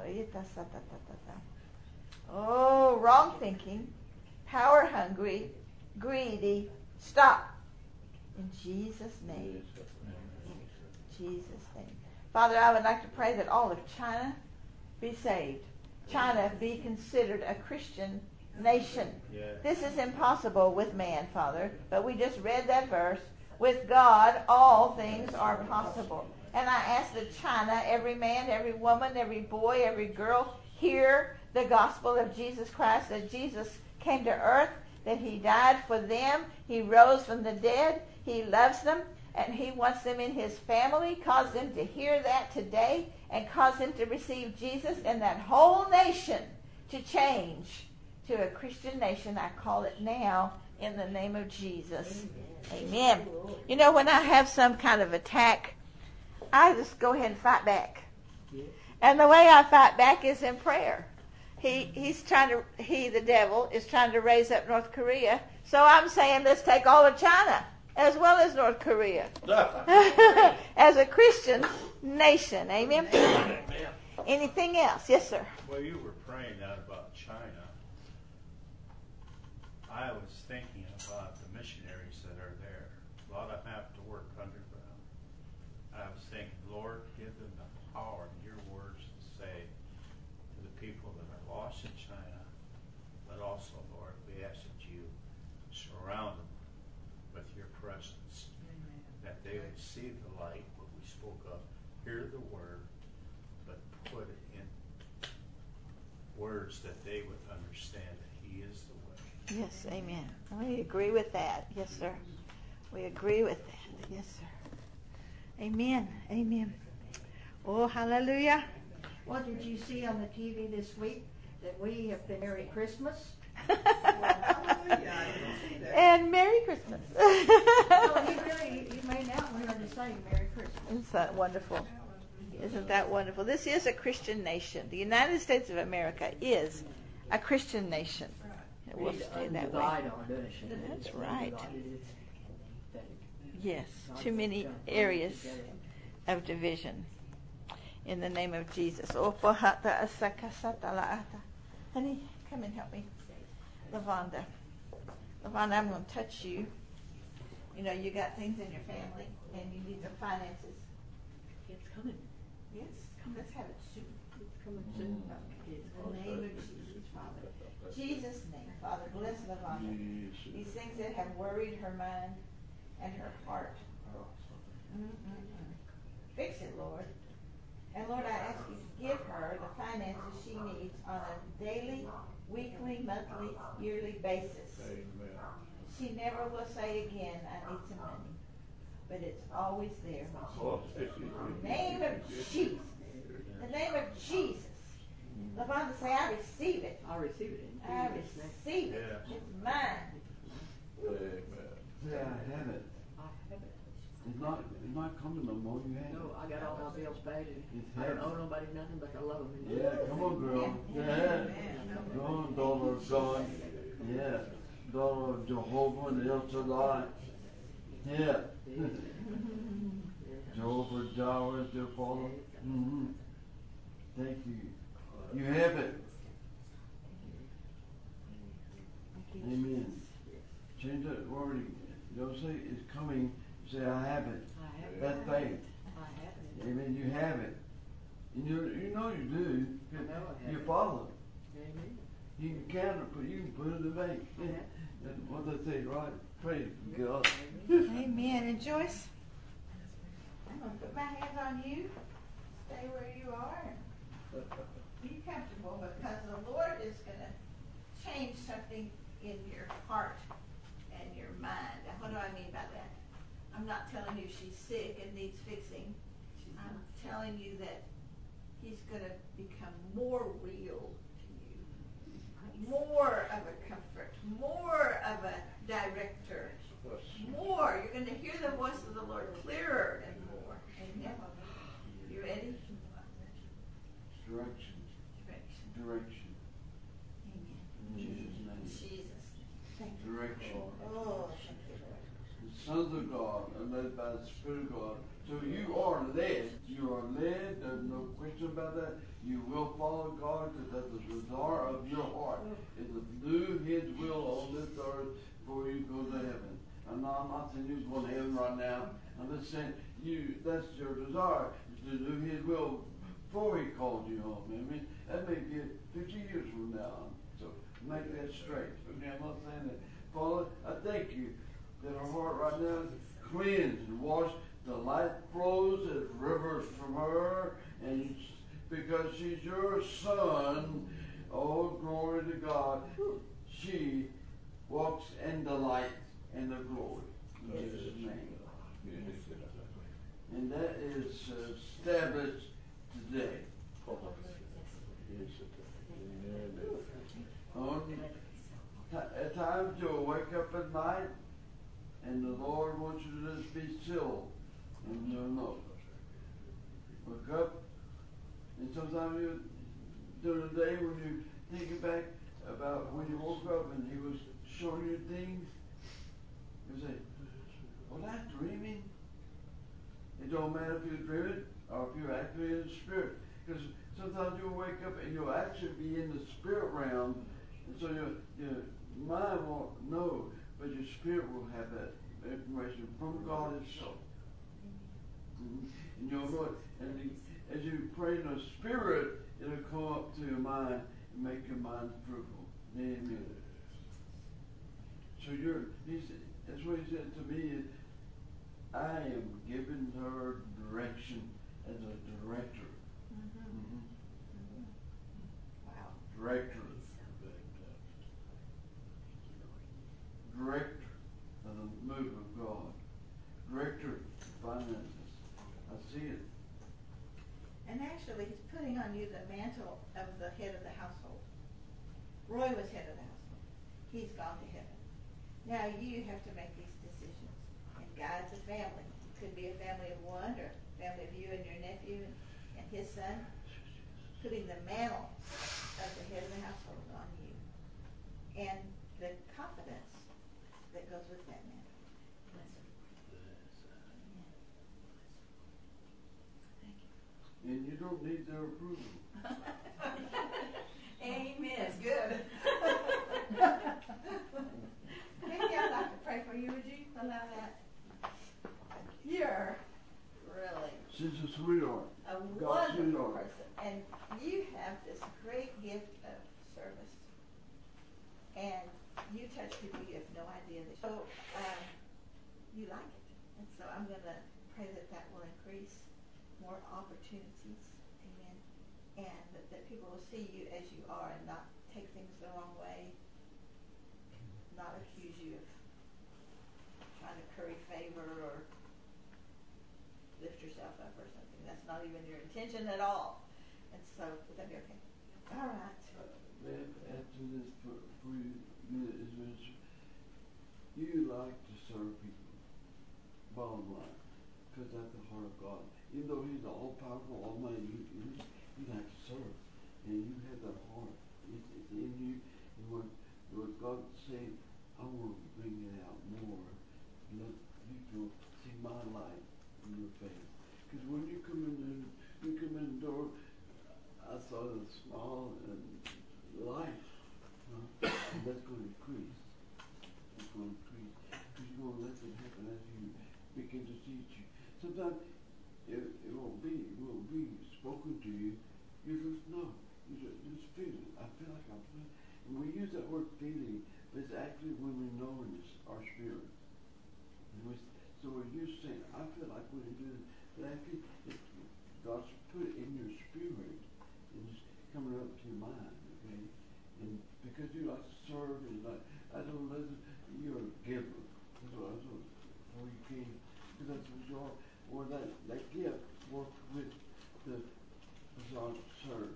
Oh, wrong thinking, power hungry, greedy. Stop. In Jesus' name. In Jesus' name. Father, I would like to pray that all of China be saved. China be considered a Christian nation. This is impossible with man, Father, but we just read that verse. With God, all things are possible. And I ask that China, every man, every woman, every boy, every girl, hear the gospel of Jesus Christ, that Jesus came to earth, that he died for them. He rose from the dead. He loves them, and he wants them in his family. Cause them to hear that today, and cause them to receive Jesus, and that whole nation to change to a Christian nation. I call it now in the name of Jesus. Amen. Amen. You know, when I have some kind of attack, I just go ahead and fight back. And the way I fight back is in prayer. He he's trying to he the devil is trying to raise up North Korea. So I'm saying let's take all of China as well as North Korea as a Christian nation. Amen. Amen. Anything else? Yes, sir. Well, you were praying out about China. I was thinking about the missionaries that are there. A lot of them have to work underground. I was thinking, Lord, give them the power in your words to say to the people that are lost in China, but also, Lord, we ask that you surround them with your presence, Amen. That they would see the light, what we spoke of, hear the word, but put it in words that they would understand that he is the way. Yes, amen. We agree with that. Yes, sir. We agree with that. Yes, sir. Amen. Amen. Oh, hallelujah. What did you see on the T V this week? That we have been Merry Christmas. And Merry Christmas. Oh, he really, he made out we heard to say Merry Christmas. Isn't that wonderful? Isn't that wonderful? This is a Christian nation. The United States of America is a Christian nation. It will stay that way. That's right. Yes, too many areas of division. In the name of Jesus. Honey, come and help me. Lavonda. Lavonda, I'm going to touch you. You know, you got things in your family, and you need the finances. It's coming. Yes, let's have it soon. It's coming soon. In the name of Jesus, Father. Jesus' name, Father, bless Lavonda. These things that have worried her mind and her heart. Mm-mm-mm. Fix it, Lord. And Lord, I ask you to give her the finances she needs on a daily, weekly, monthly, yearly basis. Amen. She never will say again, I need some money. But it's always there when she needs it. In the name of Jesus. In the name of Jesus. Lavonda, say, I receive it. I receive it. In I Jesus' name. receive it. Yeah. It's mine. Amen. Yeah, I have it. I have it. It's not, it's not coming no more. You have No, it. I got all my bills paid, and It's I don't heavy. owe nobody nothing, but I love them. Yeah, come on, girl. Yeah. Go on, daughter of God. Yeah. Daughter of Jehovah and El Shaddai. Yeah. Jehovah Jireh is their father. Mm-hmm. Thank you. You have it. Amen. Change that wording. Don't say it's coming. Say I have it. I have it. That's faith. I have it. Amen. You have it. And you you know you do. I know I have Your it. father. Amen. You can count it, but you can put it in the bank. That's what they say, right? Praise God. Amen. And Joyce, I'm going to put my hands on you. Stay where you are. Be comfortable, because the Lord is going to change something in your heart and your mind. And what do I mean by that? I'm not telling you she's sick and needs fixing. I'm telling you that he's going to become more real to you. More of a comfort. More of a director. More. You're going to hear the voice of the Lord clearer and more. Amen. You ready? Direction. Direction. Direction. Amen. In Jesus' name. Jesus. Thank you. Direction. Oh, thank you, Lord. The sons of God are led by the Spirit of God. So you are led. You are led. There's no question about that. You will follow God because that's the desire of your heart. Is to do His will on this earth before you go to heaven. And I'm not saying you're going to heaven right now. I'm just saying you. That's your desire is to do His will before He called you home. I mean, that may be fifty years from now. So make that straight. Okay, I'm not saying that. Father, I thank you that our heart right now is cleansed and washed. The light flows as rivers from her, and because she's your son, oh, glory to God, she walks in the light and the glory. In Jesus' name. And that is uh, established today. On t- at times you'll wake up at night and the Lord wants you to just be still and you'll know. Wake up, and sometimes you, during the day when you think back about when you woke up and He was showing you things, you say, was I dreaming? It don't matter if you're dreaming or if you're actually in the spirit. Because sometimes you'll wake up and you'll actually be in the spirit realm, and so your, your mind won't know, but your spirit will have that information from God Himself. Mm-hmm. And you'll know it. And the, as you pray in the spirit, it'll come up to your mind and make your mind fruitful. Amen. So you're, he said, that's what He said to me. Is, I am giving her direction as a director. Mm-hmm. Mm-hmm. Wow. Director. Director of the move of God. Director of finances. I see it. And actually, He's putting on you the mantle of the head of the household. Roy was head of the household. He's gone to heaven. Now you have to make these decisions and guide the family. It could be a family of one or a family of you and your nephew and, and his son. Putting the mantle of the head of the household on you. And the confidence that goes with that mantle. And you don't need their approval. Amen. That's good. Maybe I'd like to pray for you. Would you allow that? You're really She's a sweetheart. a God's wonderful sweetheart. person. And you have this great gift of service. And you touch people you have no idea that. So um, you like it. And so I'm going to pray that that will increase more opportunities. Amen. And that, that people will see you as you are and not take things the wrong way. Not accuse you of trying to curry favor or lift yourself up or something. That's not even your intention at all. And so, would that be okay? All right. Uh, man, after this, for, for you, is minister, you like to serve people. Bottom line. Because that's the heart of God. Even though He's the all-powerful, almighty, you, you, you like to serve. And you have that heart. It's, it's in you. And what, what God's saying, I want to bring it out more. Let people see my light in your face. Because when you come in the, you come in the door, I saw the small and light. Huh? And that's going to increase. It's going to increase. Because you're going to let it happen as you begin to teach you. Sometimes it, it won't be, it won't be spoken to you. You just know. You just, just feel it. I feel like I'm feeling. And we use that word feeling, but it's actually when we know in this, our spirit. And we, so when you're saying, I feel like when you do this, but actually it, God's put it in your spirit and it's coming up to your mind, okay? And because you like to serve and like, I don't listen, you're a giver. That's what I was doing before you came. Because that's what you are. Or that, that gift works with the desire to serve.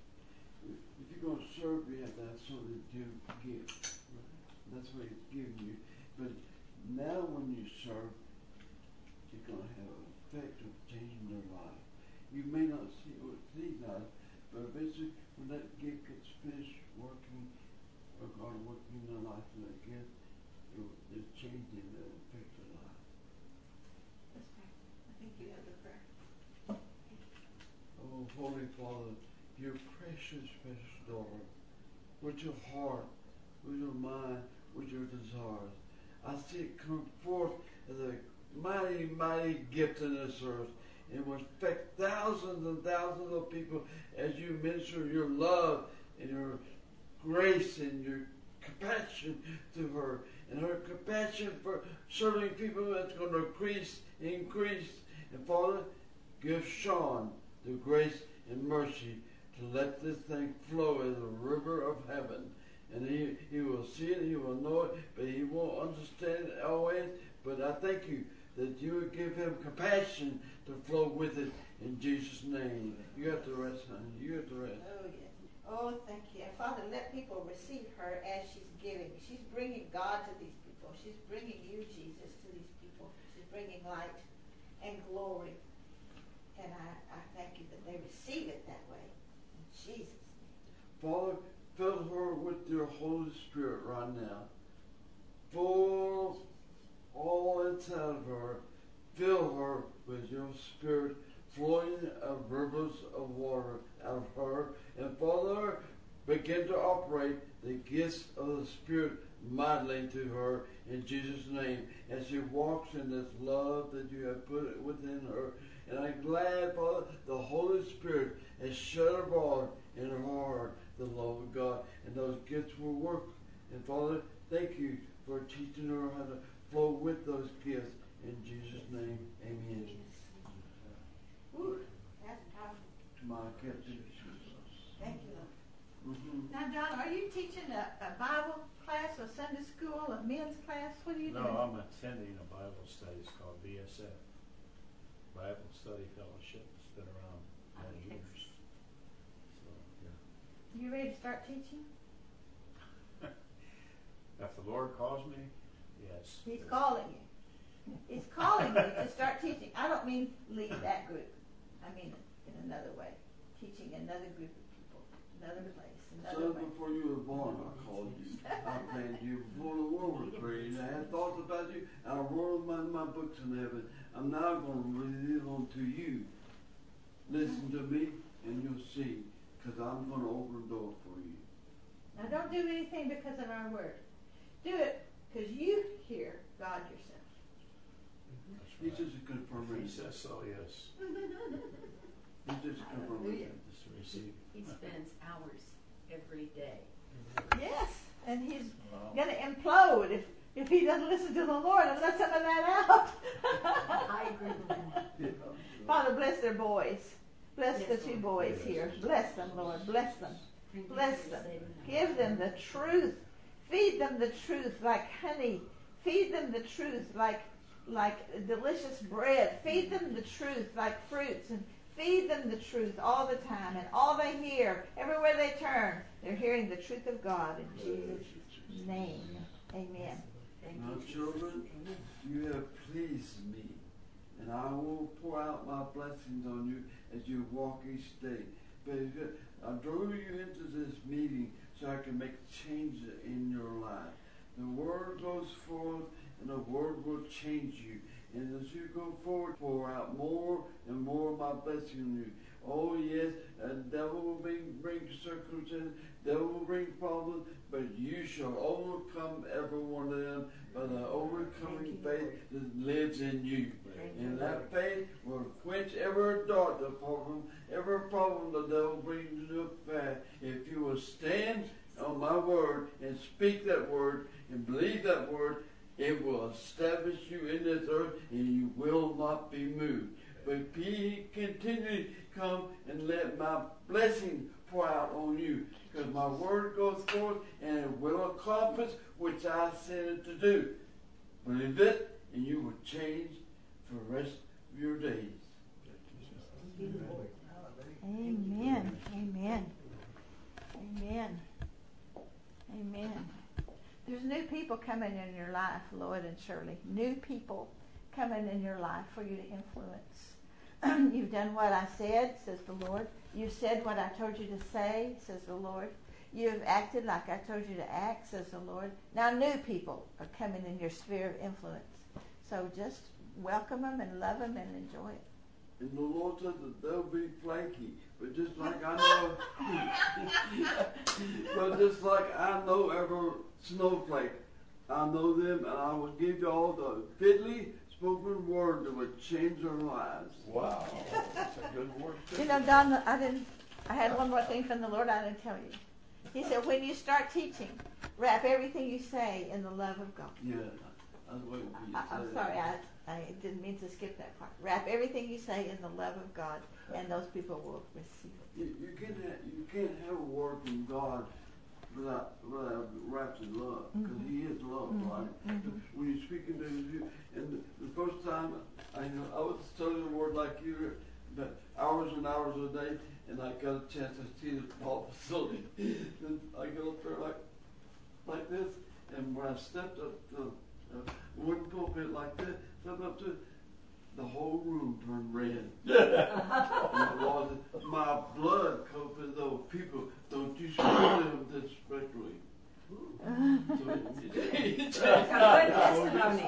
If you're going to serve, you have to have something to give. That's what He's giving you. But now when you serve, you're going to have an effect of changing their life. You may not see what see now, but eventually when that gift gets finished working, or God working in their life with that gift, it will, it's changing that affect their life. Let's pray. I think you have the prayer. Oh, Holy Father, your precious, precious daughter, with your heart, with your mind, with your desires, I see it come forth as a mighty, mighty gift in this earth, and will affect thousands and thousands of people as you minister your love and your grace and your compassion to her, and her compassion for serving people that's going to increase, increase. And Father, give Sean the grace and mercy to let this thing flow as a river of heaven and he, he will see it, he will know it, but he won't understand it always. But I thank you that you would give him compassion to flow with it in Jesus' name. You have to rest, honey. You have to rest. Oh, yeah. Oh, thank you. And Father, let people receive her as she's giving. She's bringing God to these people. She's bringing you, Jesus, to these people. She's bringing light and glory. And I, I thank you that they receive it that way. In Jesus' name. Father, fill her with your Holy Spirit right now. Full all inside of her. Fill her with your Spirit, flowing of rivers of water out of her. And Father, begin to operate the gifts of the Spirit mightily to her in Jesus' name as she walks in this love that you have put within her. And I'm glad, Father, the Holy Spirit has shed abroad in her heart the love of God, and those gifts will work. And Father, thank you for teaching her how to flow with those gifts. In Jesus' name, amen. Ooh, that's powerful. My captain. Thank you, Lord. Mm-hmm. Now, John, are you teaching a, a Bible class or Sunday school or men's class? What are you No, doing? I'm attending a Bible study. It's called B S F, Bible Study Fellowship. It's been around many years. So, yeah. You ready to start teaching? If the Lord calls me, yes. He's calling you. He's calling you to start teaching. I don't mean lead that group. I mean it in another way. Teaching another group of people, another place, another So way. before you were born, I called you. I planned you before the world was created. I had thoughts about you, and I wrote them in my books in heaven. I'm now going to reveal them to you. Listen to me, and you'll see, because I'm going to open the door for you. Now don't do anything because of our word. Do it because you hear God yourself. He's just a confirmation. He says so, yes. He's just a confirmation. Just receive. He spends hours every day. Yes, and he's Wow. going to implode if, if he doesn't listen to the Lord and let some of that out. I agree with that. Father, bless their boys. Bless Yes, the two Lord. boys Yes. here. Bless them, Lord. Bless them. Thank you Bless for them. saving them. Give them the truth. Feed them the truth like honey. Feed them the truth like like delicious bread. Feed them the truth like fruits, and feed them the truth all the time. And all they hear, everywhere they turn, they're hearing the truth of God in Jesus' name. Amen. Thank Now, you, Jesus. children, Amen. you have pleased me, and I will pour out my blessings on you as you walk each day. But I drew you into this meeting so I can make changes in your life. The word goes forth, and the word will change you. And as you go forward, pour out more and more of my blessing on you. Oh yes, the devil will bring, bring circumstances, devil will bring problems, but you shall overcome every one of them by the overcoming faith that lives in you. And that faith will quench every dart, the problem, every problem the devil brings to the path. If you will stand on my word and speak that word and believe that word, it will establish you in this earth, and you will not be moved. But be continually come and let my blessing pour out on you, because my word goes forth and it will accomplish which I sent it to do. Believe it, and you will change for the rest of your days. Amen. Amen. Amen. Amen. There's new people coming in your life, Lloyd and Shirley. New people coming in your life for you to influence. You've done what I said, says the Lord. You've said what I told you to say, says the Lord. You've acted like I told you to act, says the Lord. Now new people are coming in your sphere of influence. So just welcome them and love them and enjoy it. And the Lord says that they'll be flaky, but just like I know, but just like I know every snowflake, I know them, and I will give you all the fitly spoken word that would change their lives. Wow. That's a good word. You know, Don, I didn't. I had one more thing from the Lord I didn't tell you. He said, when you start teaching, wrap everything you say in the love of God. Yeah, I was waiting for you to I, say I'm that. sorry, I, I didn't mean to skip that part. Wrap everything you say in the love of God, and those people will receive it. You, you can't have, you can't have a word from God without, without wrapped in love, because Mm-hmm. He is love, Mhm. right? Mhm. When you're speaking to you, and the, the first time I know I was studying the Word like you, but hours and hours a day, and I got a chance to see the Paul facility, and I got up there like like this, and when I stepped up the uh, wooden pulpit like this, stepped up to the whole room turned red. And the Lord said, my blood comes with those people. Don't you speak to them disrespectfully. So it, it, it, it, That's a good testimony.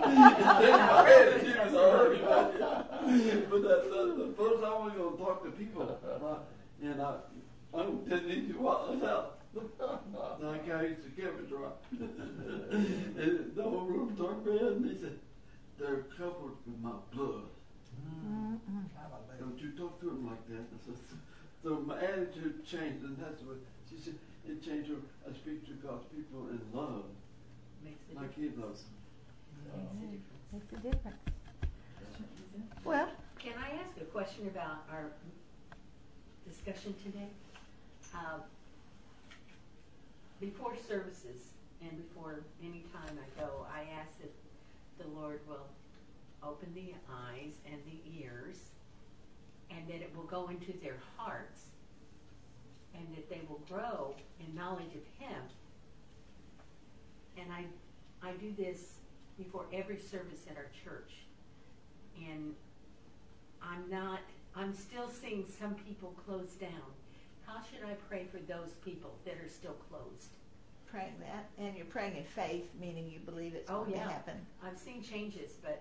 but that, that, the first time I was going to talk to people, uh, and I, I didn't need to walk this out. Like I used to give it to her. And the whole room turned red, and they said, they're covered with my blood. Mm-mm. Don't you talk to them like that. So, so my attitude changed, and that's what she said. It changed her. I speak to God's people in love, Makes a like difference. He loves them. Makes a difference. Makes a difference. Well, Can I ask a question about our discussion today? Uh, before services and before any time I go, I ask that the Lord will open the eyes and the ears, and that it will go into their hearts, and that they will grow in knowledge of Him. And I, I do this before every service at our church, and I'm not, I'm still seeing some people close down. How should I pray for those people that are still closed? praying that, and you're praying in faith, meaning you believe it's Oh, going yeah. to happen, I've seen changes, but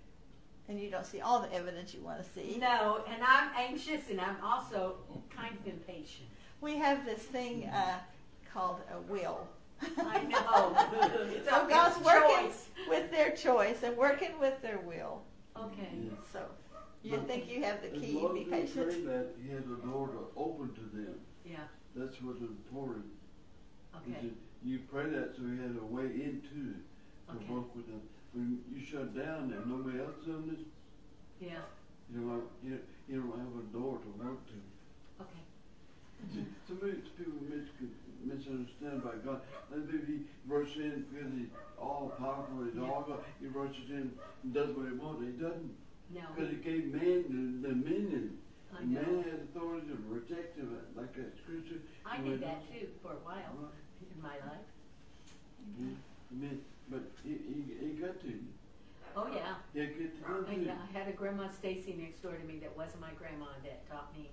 and you don't see all the evidence you want to see. no, and I'm anxious, and I'm also kind of impatient. We have this thing uh, called a will. I know. So So God's it's working choice. with their choice and working with their will. Okay. So you think you have the As key, long be as they pray patient. that He has a door to open to them. Yeah. That's what's important. Is Okay. that you pray that so He has a way into it to Okay. work with them. When you shut down and nobody else doing this, Yeah. you don't have, you, you don't have a door to work to. Okay. See, so many people mis- misunderstand by God. Like maybe He rushes in because He's all powerful, He's Yeah. all God. He rushes in and does what He wants. He doesn't. No. Because He gave man the dominion. I And know. man has authority to reject Him, like that scripture. I did that too for a while in my life. Yeah. I mean, but he, he, he got to you. Oh yeah. He got to them I, too. I had a grandma Stacy next door to me that wasn't my grandma that taught me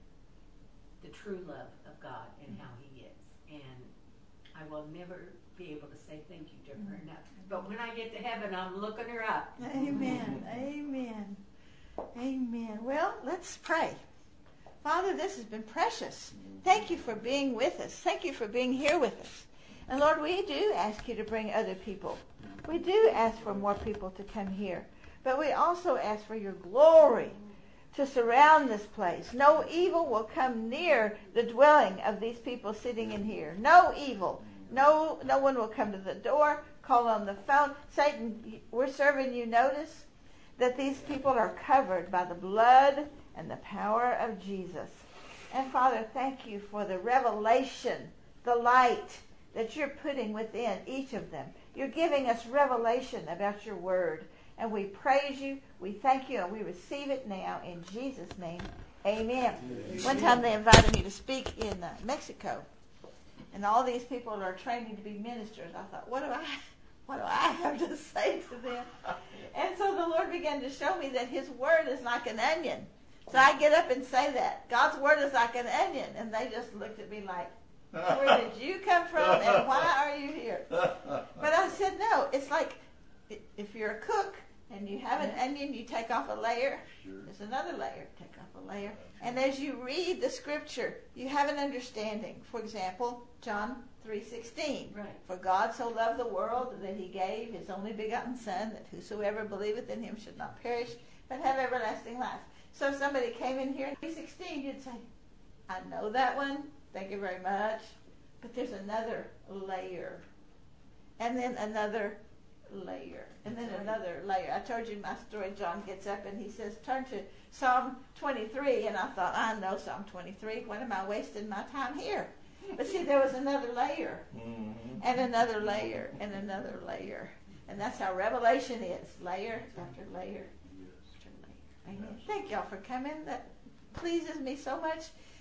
the true love of God and how He is. And I will never be able to say thank you to her enough. But when I get to heaven, I'm looking her up. Amen. Amen. Amen. Well, let's pray. Father, this has been precious. Thank you for being with us. Thank you for being here with us. And Lord, we do ask you to bring other people. We do ask for more people to come here. But we also ask for your glory to surround this place. No evil will come near the dwelling of these people sitting in here. No evil. No, no one will come to the door, call on the phone. Satan, we're serving you notice that these people are covered by the blood and the power of Jesus. And Father, thank you for the revelation, the light that you're putting within each of them. You're giving us revelation about your word. And we praise you, we thank you, and we receive it now in Jesus' name. Amen. Amen. One time they invited me to speak in uh, Mexico. And all these people are training to be ministers. I thought, what do I, what do I have to say to them? And so the Lord began to show me that His word is like an onion. So I get up and say that. God's word is like an onion. And they just looked at me like, where did you come from and why are you here? But I said, no, it's like if you're a cook and you have an onion, you take off a layer. Sure. There's another layer. Take off a layer. And as you read the scripture, you have an understanding. For example, John three sixteen. Right. For God so loved the world that He gave His only begotten Son, that whosoever believeth in Him should not perish, but have everlasting life. So if somebody came in here in three sixteen, you'd say, I know that one. Thank you very much. But there's another layer. And then another layer. And then another layer. I told you my story. John gets up and he says, turn to Psalm twenty-three. And I thought, I know Psalm twenty-three. When am I wasting my time here? But see, there was another layer, Mhm. and another layer, and another layer. And that's how Revelation is, layer after layer after layer. Amen. Thank y'all for coming. That pleases me so much.